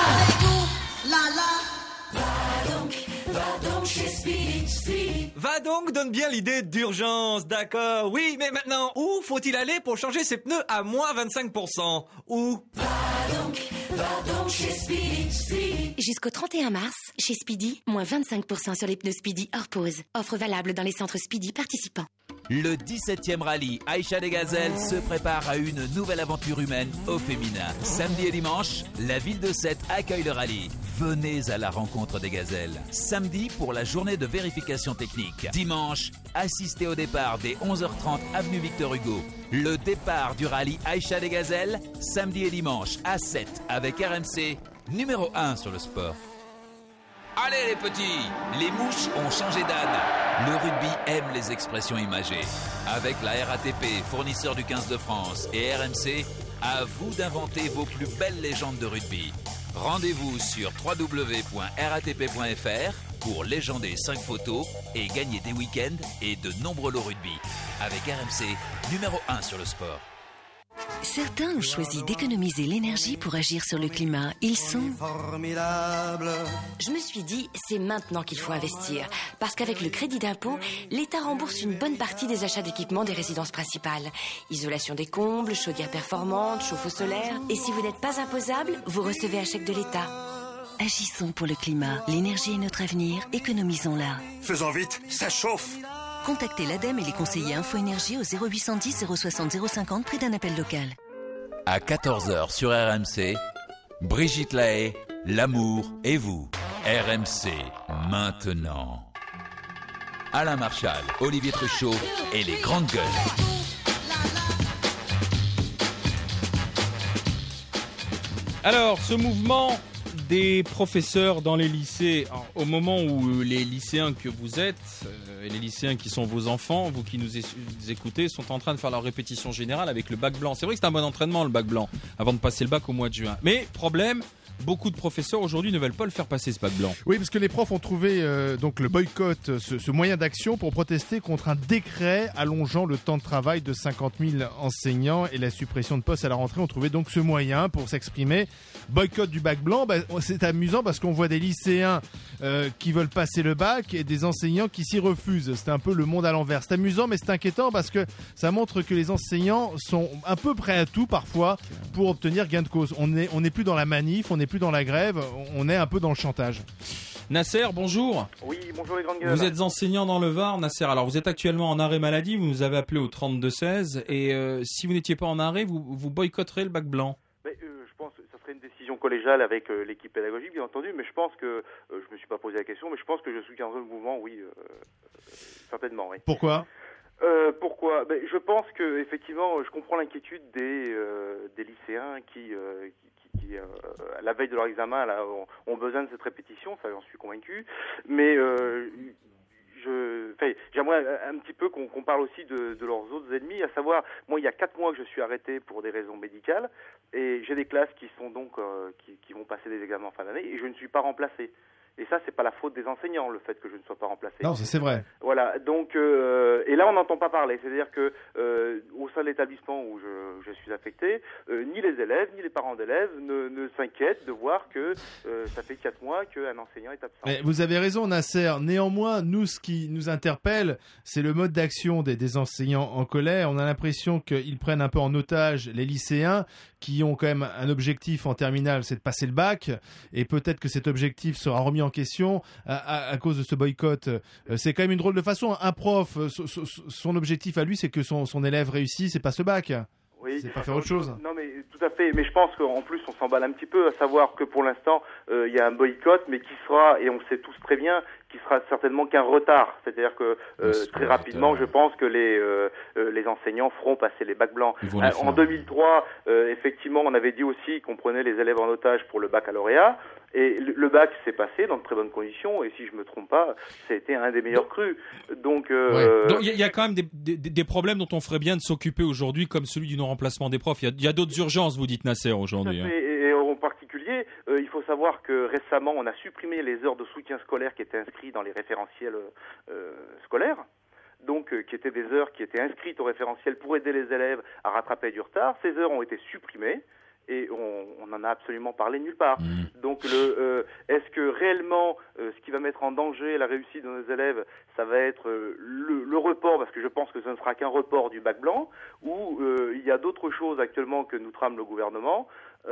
Speaker 8: Va donc chez Speedy.
Speaker 12: Va donc donne bien l'idée d'urgence, d'accord. Oui, mais maintenant, où faut-il aller pour changer ses pneus à moins 25%? Où?
Speaker 8: Va donc chez Speedy.
Speaker 5: Jusqu'au 31 mars, chez Speedy, moins 25% sur les pneus Speedy hors pause. Offre valable dans les centres Speedy participants.
Speaker 1: Le 17e rallye Aïcha des Gazelles se prépare à une nouvelle aventure humaine au féminin. Samedi et dimanche, la ville de Sète accueille le rallye. Venez à la rencontre des gazelles. Samedi pour la journée de vérification technique. Dimanche, assistez au départ des 11h30 avenue Victor Hugo. Le départ du rallye Aïcha des Gazelles, samedi et dimanche à 7 avec RMC, numéro 1 sur le sport. Allez les petits, les mouches ont changé d'âne. Le rugby aime les expressions imagées. Avec la RATP, fournisseur du 15 de France, et RMC, à vous d'inventer vos plus belles légendes de rugby. Rendez-vous sur www.ratp.fr pour légender 5 photos et gagner des week-ends et de nombreux lots rugby. Avec RMC, numéro 1 sur le sport.
Speaker 13: Certains ont choisi d'économiser l'énergie pour agir sur le climat. Ils sont
Speaker 14: formidables.
Speaker 15: Je me suis dit, c'est maintenant qu'il faut investir. Parce qu'avec le crédit d'impôt, l'État rembourse une bonne partie des achats d'équipements des résidences principales. Isolation des combles, chaudière performante, chauffe-eau solaire. Et si vous n'êtes pas imposable, vous recevez un chèque de l'État.
Speaker 13: Agissons pour le climat. L'énergie est notre avenir. Économisons-la.
Speaker 14: Faisons vite, ça chauffe.
Speaker 13: Contactez l'ADEME et les conseillers Info Énergie au 0810 060 050 près d'un appel local.
Speaker 1: À 14h sur RMC, Brigitte Lahaie, l'amour et vous. RMC, maintenant. Alain Marchal, Olivier Truchot et les grandes gueules.
Speaker 2: Alors, ce mouvement des professeurs dans les lycées, alors, au moment où les lycéens que vous êtes, et les lycéens qui sont vos enfants, vous qui nous écoutez, sont en train de faire leur répétition générale avec le bac blanc. C'est vrai que c'est un bon entraînement le bac blanc, avant de passer le bac au mois de juin. Mais problème, beaucoup de professeurs aujourd'hui ne veulent pas le faire passer ce bac blanc.
Speaker 4: Oui, parce que les profs ont trouvé donc le boycott, ce moyen d'action pour protester contre un décret allongeant le temps de travail de 50 000 enseignants et la suppression de postes à la rentrée. On trouvait donc ce moyen pour s'exprimer. Boycott du bac blanc, c'est amusant parce qu'on voit des lycéens qui veulent passer le bac et des enseignants qui s'y refusent. C'est un peu le monde à l'envers. C'est amusant mais c'est inquiétant parce que ça montre que les enseignants sont un peu prêts à tout parfois pour obtenir gain de cause. On n'est plus dans la manif, on n'est plus dans la grève, on est un peu dans le chantage.
Speaker 2: Nasser, bonjour.
Speaker 11: Oui, bonjour les grandes gueules.
Speaker 2: Vous êtes enseignant dans le Var, Nasser. Alors vous êtes actuellement en arrêt maladie, vous nous avez appelé au 3216 et si vous n'étiez pas en arrêt, vous boycotterez le bac blanc.
Speaker 11: Je pense que ça serait une décision collégiale avec l'équipe pédagogique, bien entendu, mais je pense que, je me suis pas posé la question, mais je pense que je soutiendrai le mouvement, oui, certainement, oui.
Speaker 4: Pourquoi ?
Speaker 11: Pourquoi ? Je pense que effectivement, je comprends l'inquiétude des lycéens qui à la veille de leur examen là, ont besoin de cette répétition, ça j'en suis convaincu, mais
Speaker 16: j'aimerais un petit peu qu'on parle aussi de leurs autres ennemis, à savoir, moi il y a 4 mois que je suis arrêté pour des raisons médicales et j'ai des classes qui sont donc qui vont passer des examens en fin d'année et je ne suis pas remplacé. Et ça, c'est pas la faute des enseignants, le fait que je ne sois pas remplacé.
Speaker 4: Non, ça, c'est vrai.
Speaker 16: Voilà, donc, et là, on n'entend pas parler. C'est-à-dire que au sein de l'établissement où je suis affecté, ni les élèves, ni les parents d'élèves ne s'inquiètent de voir que ça fait 4 mois qu'un enseignant est absent.
Speaker 4: Mais vous avez raison, Nasser. Néanmoins, nous, ce qui nous interpelle, c'est le mode d'action des enseignants en colère. On a l'impression qu'ils prennent un peu en otage les lycéens qui ont quand même un objectif en terminale, c'est de passer le bac. Et peut-être que cet objectif sera remis en question à cause de ce boycott. C'est quand même une drôle de façon. Un prof, son objectif à lui, c'est que son élève réussisse et passe le bac.
Speaker 16: Oui,
Speaker 4: c'est pas faire autre chose.
Speaker 16: Non, mais tout à fait. Mais je pense qu'en plus, on s'emballe un petit peu, à savoir que pour l'instant, il y a un boycott, mais qui sera, et on le sait tous très bien, qui sera certainement qu'un retard. C'est-à-dire que très rapidement, je pense que les enseignants feront passer les bacs blancs. En 2003, effectivement, on avait dit aussi qu'on prenait les élèves en otage pour le baccalauréat. Et le bac s'est passé dans de très bonnes conditions, et si je me trompe pas, ça a été un des meilleurs crus. Donc,
Speaker 2: il y a quand même des problèmes dont on ferait bien de s'occuper aujourd'hui, comme celui du non-remplacement des profs. Il y a d'autres urgences, vous dites, Nasser, aujourd'hui.
Speaker 16: Et en particulier, il faut savoir que récemment, on a supprimé les heures de soutien scolaire qui étaient inscrites dans les référentiels scolaires. Donc, qui étaient des heures qui étaient inscrites au référentiel pour aider les élèves à rattraper du retard. Ces heures ont été supprimées. Et on n'en a absolument parlé nulle part. Donc, est-ce que réellement, ce qui va mettre en danger la réussite de nos élèves, ça va être le report, parce que je pense que ce ne sera qu'un report du bac blanc, ou il y a d'autres choses actuellement que nous trame le gouvernement,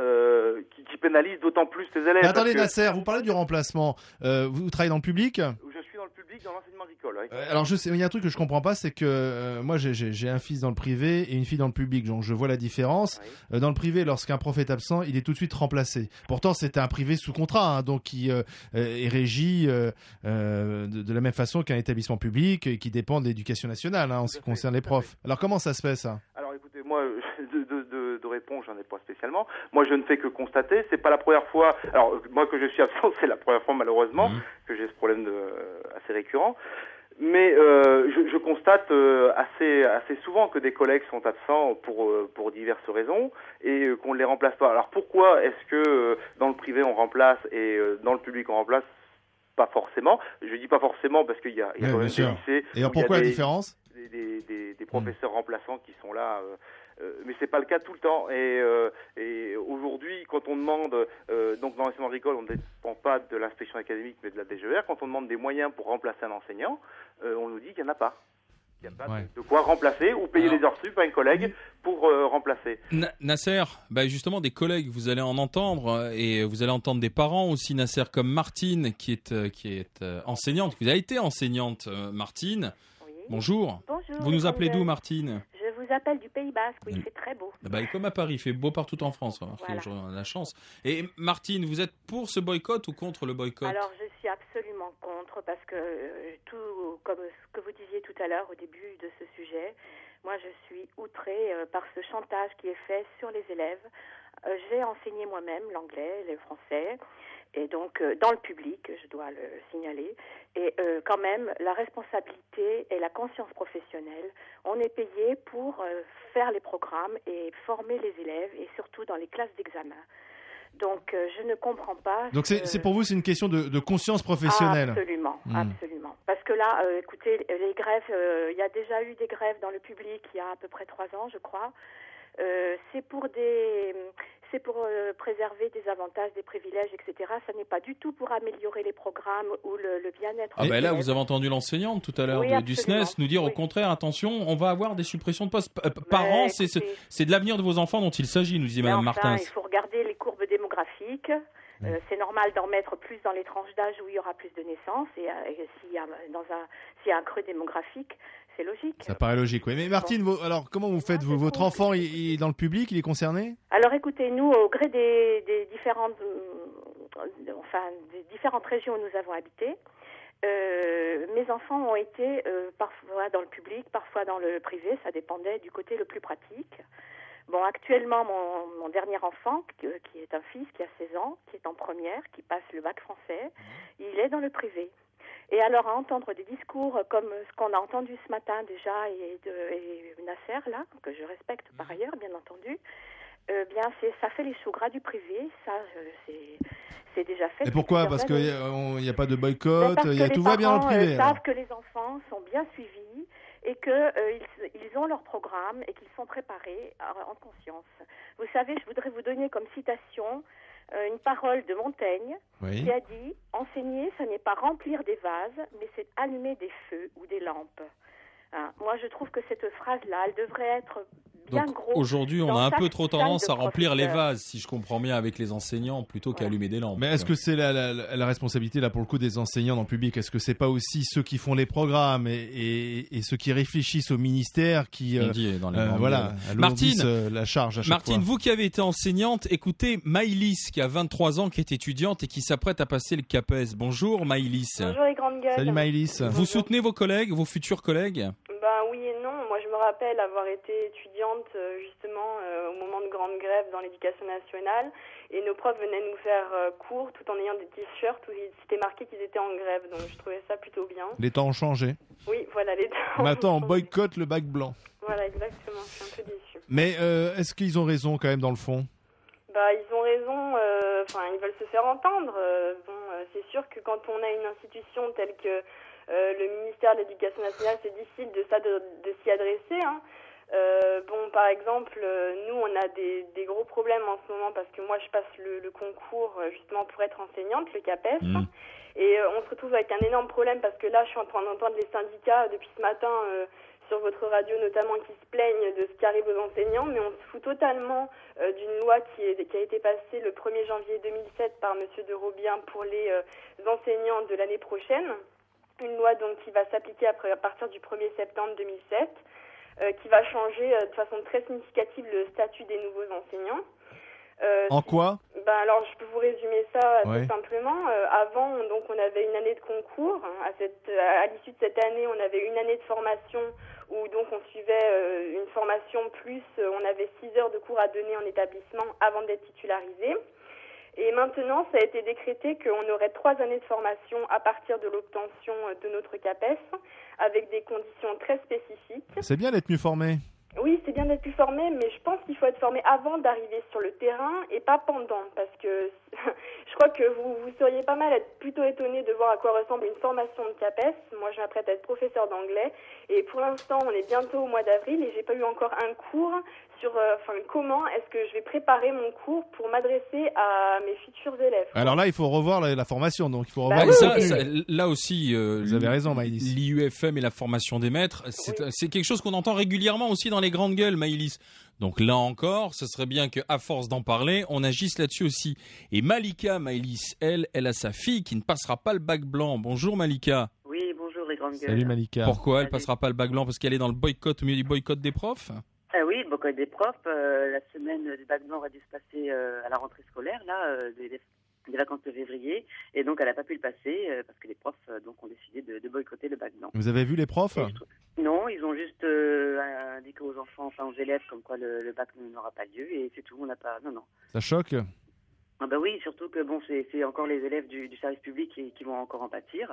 Speaker 16: qui pénalisent d'autant plus les élèves.
Speaker 4: Mais attendez, Nasser, vous parlez du remplacement. Vous travaillez dans le public ?
Speaker 16: Je suis dans le public, dans l'enseignement agricole. Oui.
Speaker 4: Alors, je sais, il y a un truc que je comprends pas, c'est que moi, j'ai un fils dans le privé et une fille dans le public, donc je vois la différence. Oui. Dans le privé, lorsqu'un prof est absent, il est tout de suite remplacé. Pourtant, c'est un privé sous contrat, donc qui est régi de la même façon qu'un établissement public et qui dépend de l'éducation nationale en ce qui concerne les profs. Alors, comment ça se fait, ça ?
Speaker 16: Alors, écoutez, moi, de réponse, j'en ai pas spécialement. Moi, je ne fais que constater. C'est pas la première fois. Alors, moi, que je suis absent, c'est la première fois, malheureusement, que j'ai ce problème assez récurrent. Mais je constate assez souvent que des collègues sont absents pour diverses raisons et qu'on ne les remplace pas. Alors, pourquoi est-ce que dans le privé, on remplace et dans le public, on remplace ? Pas forcément. Je dis pas forcément parce qu'il y a quand même des lycées.
Speaker 4: Et alors, pourquoi la différence ?
Speaker 16: Des professeurs remplaçants qui sont là, mais c'est pas le cas tout le temps. Et aujourd'hui, quand on demande, donc dans l'enseignement agricole, on ne dépend pas de l'inspection académique, mais de la DGER. Quand on demande des moyens pour remplacer un enseignant, on nous dit qu'il n'y en a pas. Il n'y a pas de quoi remplacer ou payer les heures sup à un collègue pour remplacer.
Speaker 2: Nasser, justement, des collègues, vous allez en entendre, et vous allez entendre des parents aussi, Nasser, comme Martine, qui est enseignante. Vous avez été enseignante, Martine. Oui. Bonjour.
Speaker 17: Bonjour.
Speaker 2: Vous nous appelez d'où, Martine ?
Speaker 17: Je vous appelle du Pays Basque, où il fait très beau.
Speaker 2: Comme à Paris, il fait beau partout en France. Voilà. On a la chance. Et Martine, vous êtes pour ce boycott ou contre le boycott ?
Speaker 17: Alors, je suis absolument contre, parce que tout, comme ce que vous disiez tout à l'heure au début de ce sujet, moi je suis outrée par ce chantage qui est fait sur les élèves. J'ai enseigné moi-même l'anglais, le français, et donc dans le public, je dois le signaler. Et quand même, la responsabilité et la conscience professionnelle, on est payé pour faire les programmes et former les élèves, et surtout dans les classes d'examen. Donc, je ne comprends pas.
Speaker 4: Donc, c'est pour vous, c'est une question de conscience professionnelle.
Speaker 17: Absolument, absolument. Parce que là, écoutez, les grèves, il y a déjà eu des grèves dans le public il y a à peu près 3 ans, je crois. C'est pour préserver des avantages, des privilèges, etc. Ça n'est pas du tout pour améliorer les programmes ou le bien-être.
Speaker 2: Là, vous avez entendu l'enseignante tout à l'heure du SNES nous dire au contraire, attention, on va avoir des suppressions de postes. Parents, c'est de l'avenir de vos enfants dont il s'agit, nous disait Mme Martins.
Speaker 17: Il faut regarder les courbes démographiques. C'est normal d'en mettre plus dans les tranches d'âge où il y aura plus de naissances. Et s'il y a un creux démographique, c'est logique.
Speaker 4: Ça paraît logique, oui. Mais Martine, alors comment vous faites votre enfant, il est dans le public, il est concerné ?
Speaker 17: Alors écoutez, nous, au gré des différentes régions où nous avons habité, mes enfants ont été parfois dans le public, parfois dans le privé, ça dépendait du côté le plus pratique. Bon, actuellement, mon dernier enfant, qui est un fils qui a 16 ans, qui est en première, qui passe le bac français, il est dans le privé. Et alors à entendre des discours comme ce qu'on a entendu ce matin déjà et Nasser là, que je respecte par ailleurs bien entendu, bien ça fait les choux gras du privé, ça c'est déjà fait.
Speaker 4: Et pourquoi ? Parce qu'il n'y a pas de boycott, tout va bien dans le privé.
Speaker 17: Ils savent que les enfants sont bien suivis et qu'ils ont leur programme et qu'ils sont préparés en conscience. Vous savez, je voudrais vous donner comme citation une parole de Montaigne qui a dit « Enseigner, ça n'est pas remplir des vases, mais c'est allumer des feux ou des lampes. » Moi, je trouve que cette phrase-là, elle devrait être bien
Speaker 2: Donc,
Speaker 17: grosse.
Speaker 2: aujourd'hui, on a un peu trop tendance à remplir les vases, si je comprends bien, avec les enseignants, plutôt qu'à allumer des lampes.
Speaker 4: Mais est-ce que c'est la responsabilité, là, pour le coup, des enseignants dans le public ? Est-ce que c'est pas aussi ceux qui font les programmes et ceux qui réfléchissent au ministère qui alourdissent la charge à chaque
Speaker 2: Martine,
Speaker 4: fois.
Speaker 2: vous qui avez été enseignante, écoutez Maïlis, qui a 23 ans, qui est étudiante et qui s'apprête à passer le CAPES. Bonjour Maïlis.
Speaker 18: Bonjour les grandes gueules.
Speaker 4: Salut Maïlis.
Speaker 2: Vous soutenez vos collègues, vos futurs collègues ?
Speaker 18: Oui et non. Moi, je me rappelle avoir été étudiante justement au moment de grande grève dans l'éducation nationale et nos profs venaient nous faire cours tout en ayant des t-shirts où c'était marqué qu'ils étaient en grève. Donc, je trouvais ça plutôt bien.
Speaker 4: Les temps ont changé.
Speaker 18: Oui, voilà, les temps
Speaker 4: Mais attends, on
Speaker 18: ont changé.
Speaker 4: boycotte le bac blanc.
Speaker 18: Voilà, exactement. Je suis un peu déçue.
Speaker 4: Mais est-ce qu'ils ont raison quand même dans le fond ?
Speaker 18: Ils ont raison. Ils veulent se faire entendre. C'est sûr que quand on a une institution telle que le ministère de l'Éducation nationale, c'est difficile de s'y adresser. Par exemple, nous, on a des gros problèmes en ce moment parce que moi, je passe le concours justement pour être enseignante, le CAPES. Et on se retrouve avec un énorme problème parce que là, je suis en train d'entendre les syndicats depuis ce matin sur votre radio notamment qui se plaignent de ce qui arrive aux enseignants, mais on se fout totalement d'une loi qui a été passée le 1er janvier 2007 par Monsieur de Robien pour les enseignants de l'année prochaine. Une loi donc qui va s'appliquer à partir du 1er septembre 2007, qui va changer de façon très significative le statut des nouveaux enseignants.
Speaker 4: En quoi ?
Speaker 18: Alors, je peux vous résumer ça assez simplement. Avant, donc, on avait une année de concours. À l'issue de cette année, on avait une année de formation où donc on suivait une formation plus. On avait 6 heures de cours à donner en établissement avant d'être titularisé. Et maintenant, ça a été décrété qu'on aurait 3 années de formation à partir de l'obtention de notre CAPES, avec des conditions très spécifiques.
Speaker 4: C'est bien d'être mieux formé.
Speaker 18: Oui, c'est bien d'être plus formé, mais je pense qu'il faut être formé avant d'arriver sur le terrain et pas pendant, parce que je crois que vous seriez pas mal être plutôt étonné de voir à quoi ressemble une formation de CAPES. Moi, je m'apprête à être professeur d'anglais, et pour l'instant, on est bientôt au mois d'avril, et j'ai pas eu encore un cours sur comment est-ce que je vais préparer mon cours pour m'adresser à mes futurs élèves.
Speaker 4: Alors là, il faut revoir la formation, donc il faut revoir
Speaker 2: là aussi,
Speaker 4: vous avez raison, Maïlis.
Speaker 2: L'IUFM et la formation des maîtres, c'est quelque chose qu'on entend régulièrement aussi dans les grandes gueules, Maïlis. Donc là encore, ce serait bien qu'à force d'en parler, on agisse là-dessus aussi. Et Malika, Maïlis, elle a sa fille qui ne passera pas le bac blanc. Bonjour Malika.
Speaker 19: Oui, bonjour les grandes gueules.
Speaker 4: Salut Malika.
Speaker 2: Pourquoi elle passera pas le bac blanc ? Parce qu'elle est dans le boycott, au milieu du boycott des profs ?
Speaker 19: Oui, le boycott des profs. La semaine du bac blanc aurait dû se passer à la rentrée scolaire, des vacances de février, et donc elle n'a pas pu le passer parce que les profs donc ont décidé de boycotter le bac blanc.
Speaker 4: Vous avez vu les profs ?
Speaker 19: Non, ils ont juste indiqué aux enfants, enfin aux élèves, comme quoi le bac n'aura pas lieu, et c'est tout. On n'a pas. Non.
Speaker 4: Ça choque ?
Speaker 19: Oui, surtout que c'est encore les élèves du service public qui vont encore en pâtir.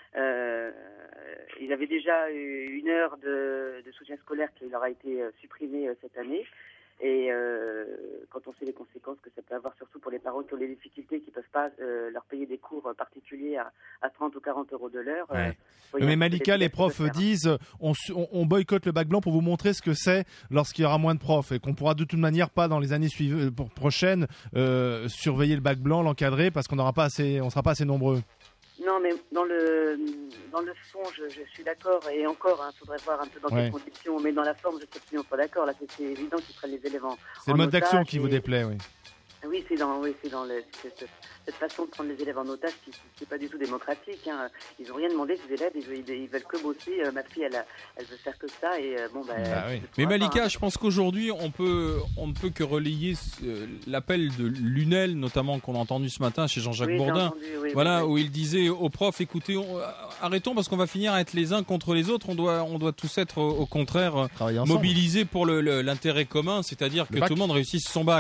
Speaker 19: Ils avaient déjà eu 1 heure de soutien scolaire qui leur a été supprimée cette année. Et quand on sait les conséquences que ça peut avoir, surtout pour les parents qui ont des difficultés, qui ne peuvent pas leur payer des cours particuliers à 30 ou 40 euros de l'heure.
Speaker 4: Mais Malika, les profs disent on boycotte le bac blanc pour vous montrer ce que c'est lorsqu'il y aura moins de profs et qu'on pourra de toute manière pas dans les années prochaines surveiller le bac blanc, l'encadrer parce qu'on sera pas assez nombreux.
Speaker 19: Non, mais dans le fond, je suis d'accord, et encore, faudrait voir un peu dans quelles conditions, mais dans la forme, je suis absolument pas d'accord. Là, c'est évident qu'ils prennent les élèves en
Speaker 4: C'est le mode d'action qui vous déplaît, oui.
Speaker 19: Oui, c'est dans cette façon de prendre les élèves en otage qui n'est pas du tout démocratique. Ils n'ont rien demandé, ces élèves, ils veulent que bosser. Ma fille, elle veut faire que ça, et
Speaker 2: oui. Mais Malika, je pense qu'aujourd'hui, on ne peut que relayer l'appel de Lunel, notamment qu'on a entendu ce matin chez Jean-Jacques Bourdin, où il disait aux profs, écoutez, arrêtons parce qu'on va finir à être les uns contre les autres. On doit tous être au contraire mobilisés pour l'intérêt commun, c'est-à-dire que tout le monde réussisse son bac.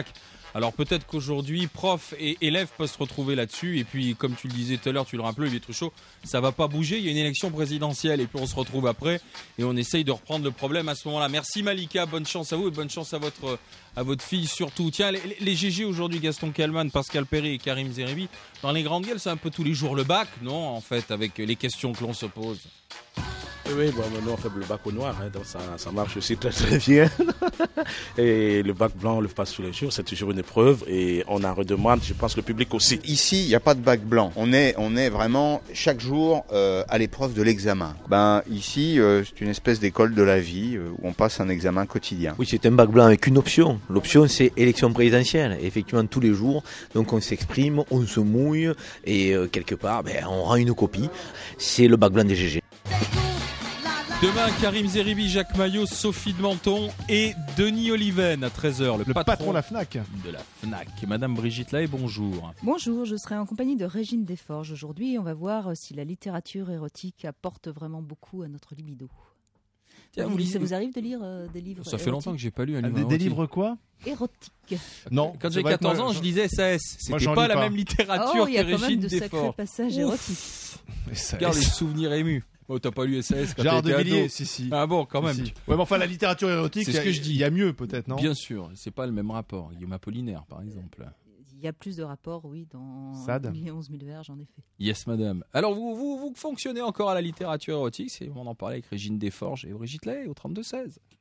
Speaker 2: Alors peut-être qu'aujourd'hui, profs et élèves peuvent se retrouver là-dessus. Et puis, comme tu le disais tout à l'heure, tu le rappelais, il est trop chaud. Ça va pas bouger. Il y a une élection présidentielle et puis on se retrouve après et on essaye de reprendre le problème à ce moment-là. Merci Malika, bonne chance à vous et bonne chance à votre fille surtout. Tiens, les GG aujourd'hui, Gaston Kalman, Pascal Perry et Karim Zeribi. Dans les grandes gueules, c'est un peu tous les jours le bac, non, en fait, avec les questions que l'on se pose.
Speaker 20: Oui, bon, nous on fait le bac au noir, hein, donc ça marche aussi très très bien. Et le bac blanc, on le passe tous les jours, c'est toujours une épreuve et on en redemande, je pense, le public aussi.
Speaker 21: Ici, il n'y a pas de bac blanc. On est vraiment chaque jour à l'épreuve de l'examen. Ici, c'est une espèce d'école de la vie où on passe un examen quotidien.
Speaker 22: Oui, c'est un bac blanc avec une option. L'option, c'est élection présidentielle. Et effectivement, tous les jours, donc on s'exprime, on se mouille et quelque part, on rend une copie. C'est le bac blanc des GG.
Speaker 2: Demain, Karim Zeribi, Jacques Maillot, Sophie de Menton et Denis Oliven à 13h.
Speaker 4: Le patron de la FNAC.
Speaker 2: De la FNAC. Madame Brigitte Lahaye, bonjour.
Speaker 23: Bonjour, je serai en compagnie de Régine Desforges aujourd'hui. On va voir si la littérature érotique apporte vraiment beaucoup à notre libido.
Speaker 2: Tiens,
Speaker 23: ça vous arrive de lire des livres
Speaker 2: Ça fait longtemps que j'ai pas lu un livre
Speaker 4: Des livres quoi?
Speaker 23: Érotiques.
Speaker 4: Non.
Speaker 2: Quand j'avais 14 ans, je lisais SAS. C'était pas la même littérature que Régine Desforges.
Speaker 23: Il y a quand même de sacrés passages érotiques.
Speaker 2: Regarde les souvenirs émus. Oh, t'as pas lu SAS quand
Speaker 4: Gérard
Speaker 2: t'étais ado?
Speaker 4: Devilliers, si.
Speaker 2: Ah bon, quand même.
Speaker 4: Si. Ouais, mais enfin, la littérature érotique,
Speaker 2: c'est ce que je dis.
Speaker 4: Il y a mieux, peut-être, non?
Speaker 2: Bien sûr, c'est pas le même rapport. Guillaume Apollinaire, par exemple.
Speaker 23: Il y a plus de rapports, oui, dans
Speaker 4: Sade.
Speaker 23: 11 000 verges, en effet.
Speaker 2: Yes, madame. Alors, vous fonctionnez encore à la littérature érotique, on en parlait avec Régine Desforges et Brigitte Lahaye au 32-16.